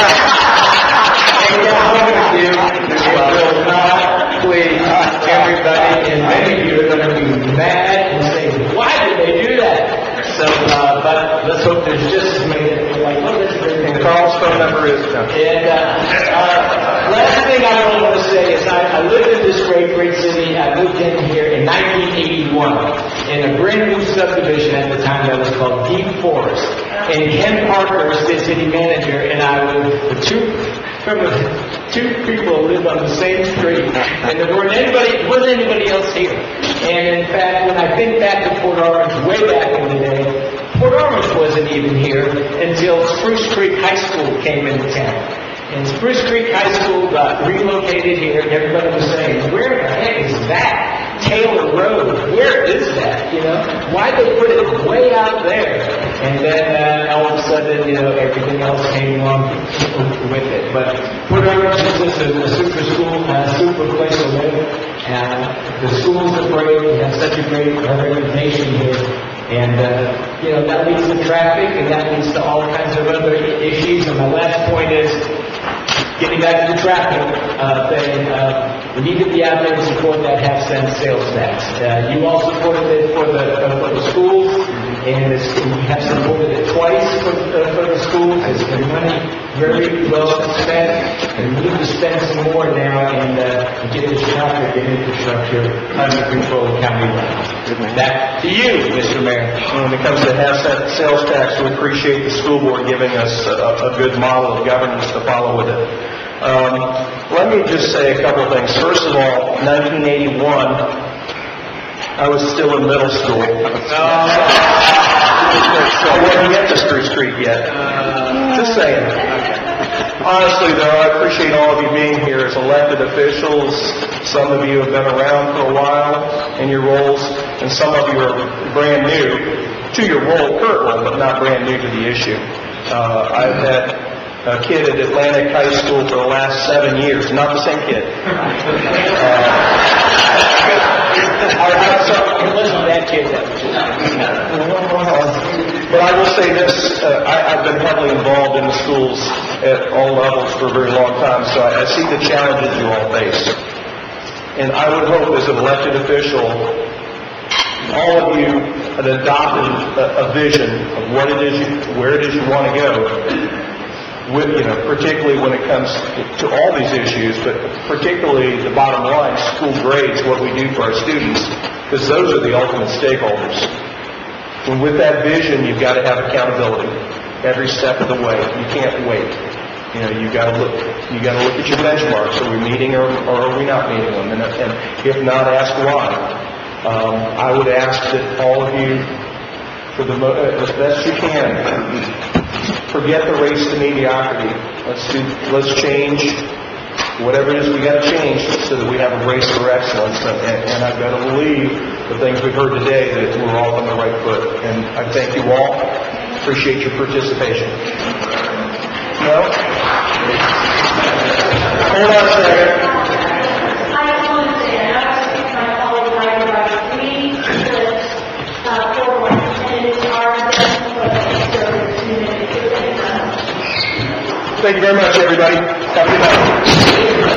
Speaker 2: it will not please everybody, and many of you are going to be mad and say, why did they do that? So, uh, but let's hope there's just as many that are like, well, this is
Speaker 1: And Carl's phone number is...
Speaker 2: And uh, uh, last thing I really want to say is I, I lived in this great, great city. I moved in here in nineteen eighty-one in a brand new subdivision at the time that was called Deep Forest. And Ken Parker was the city manager, and I was the two... Remember, two people lived on the same street, and there weren't anybody, wasn't anybody else here. And in fact, when I think back to Port Orange, way back in the day, Port Orange wasn't even here until Spruce Creek High School came into town. And Spruce Creek High School got relocated here, and everybody was saying, where the heck is that? Taylor Road, where is that, you know? Why'd they put it way out there? And then, uh, all of a sudden, you know, everything else came along with it. But Port Orange is just a, a super school, a super place to live. And the schools are great, we have such a great reputation here. And, uh, you know, that leads to traffic, and that leads to all kinds of other issues. And my last point is, getting back to the traffic uh, thing, uh, we need to be out there to support that half-cent sales tax. Uh, you all supported it for the, uh, for the schools, and it's, we have supported it twice for, uh, for the schools. It's been money very well spent, and we need to spend some more now and uh, get this traffic and infrastructure under control countywide. Back to you, Mister Mayor.
Speaker 1: When it comes to half-cent sales tax, we appreciate the school board giving us a, a good model of governance to follow with it. Um, let me just say a couple of things. First of all, nineteen eighty-one, I was still in middle school. I wasn't get to Spruce Creek yet. Just saying. Honestly, though, I appreciate all of you being here as elected officials. Some of you have been around for a while in your roles, and some of you are brand new to your role, current role, but not brand new to the issue. Uh, I've had a kid at Atlantic High School for the last seven years, not the same kid.
Speaker 2: It wasn't that kid that was
Speaker 1: But I will say this, uh, I, I've been heavily involved in the schools at all levels for a very long time, so I, I see the challenges you all face. And I would hope as an elected official, all of you had adopted a, a vision of what it is, you, where it is you want to go. With, you know, particularly when it comes to, to all these issues, but particularly the bottom line, school grades, what we do for our students, because those are the ultimate stakeholders. And with that vision, you've got to have accountability every step of the way. You can't wait. You know, you've got to look. You got to look at your benchmarks. Are we meeting or, or are we not meeting them? And, and if not, ask why. Um, I would ask that all of you, for the mo- as best you can, forget the race to mediocrity. Let's do, let's change whatever it is we got to change so that we have a race for excellence. And, and, and I've got to believe the things we've heard today that we're all on the right foot. And I thank you all. Appreciate your participation. No? Hold on a second.
Speaker 9: I just want to say, and I was speaking to my colleague, Mike, about we split uh, forward, and it's our best, but it's still a two minutes.
Speaker 1: Thank you very much, everybody.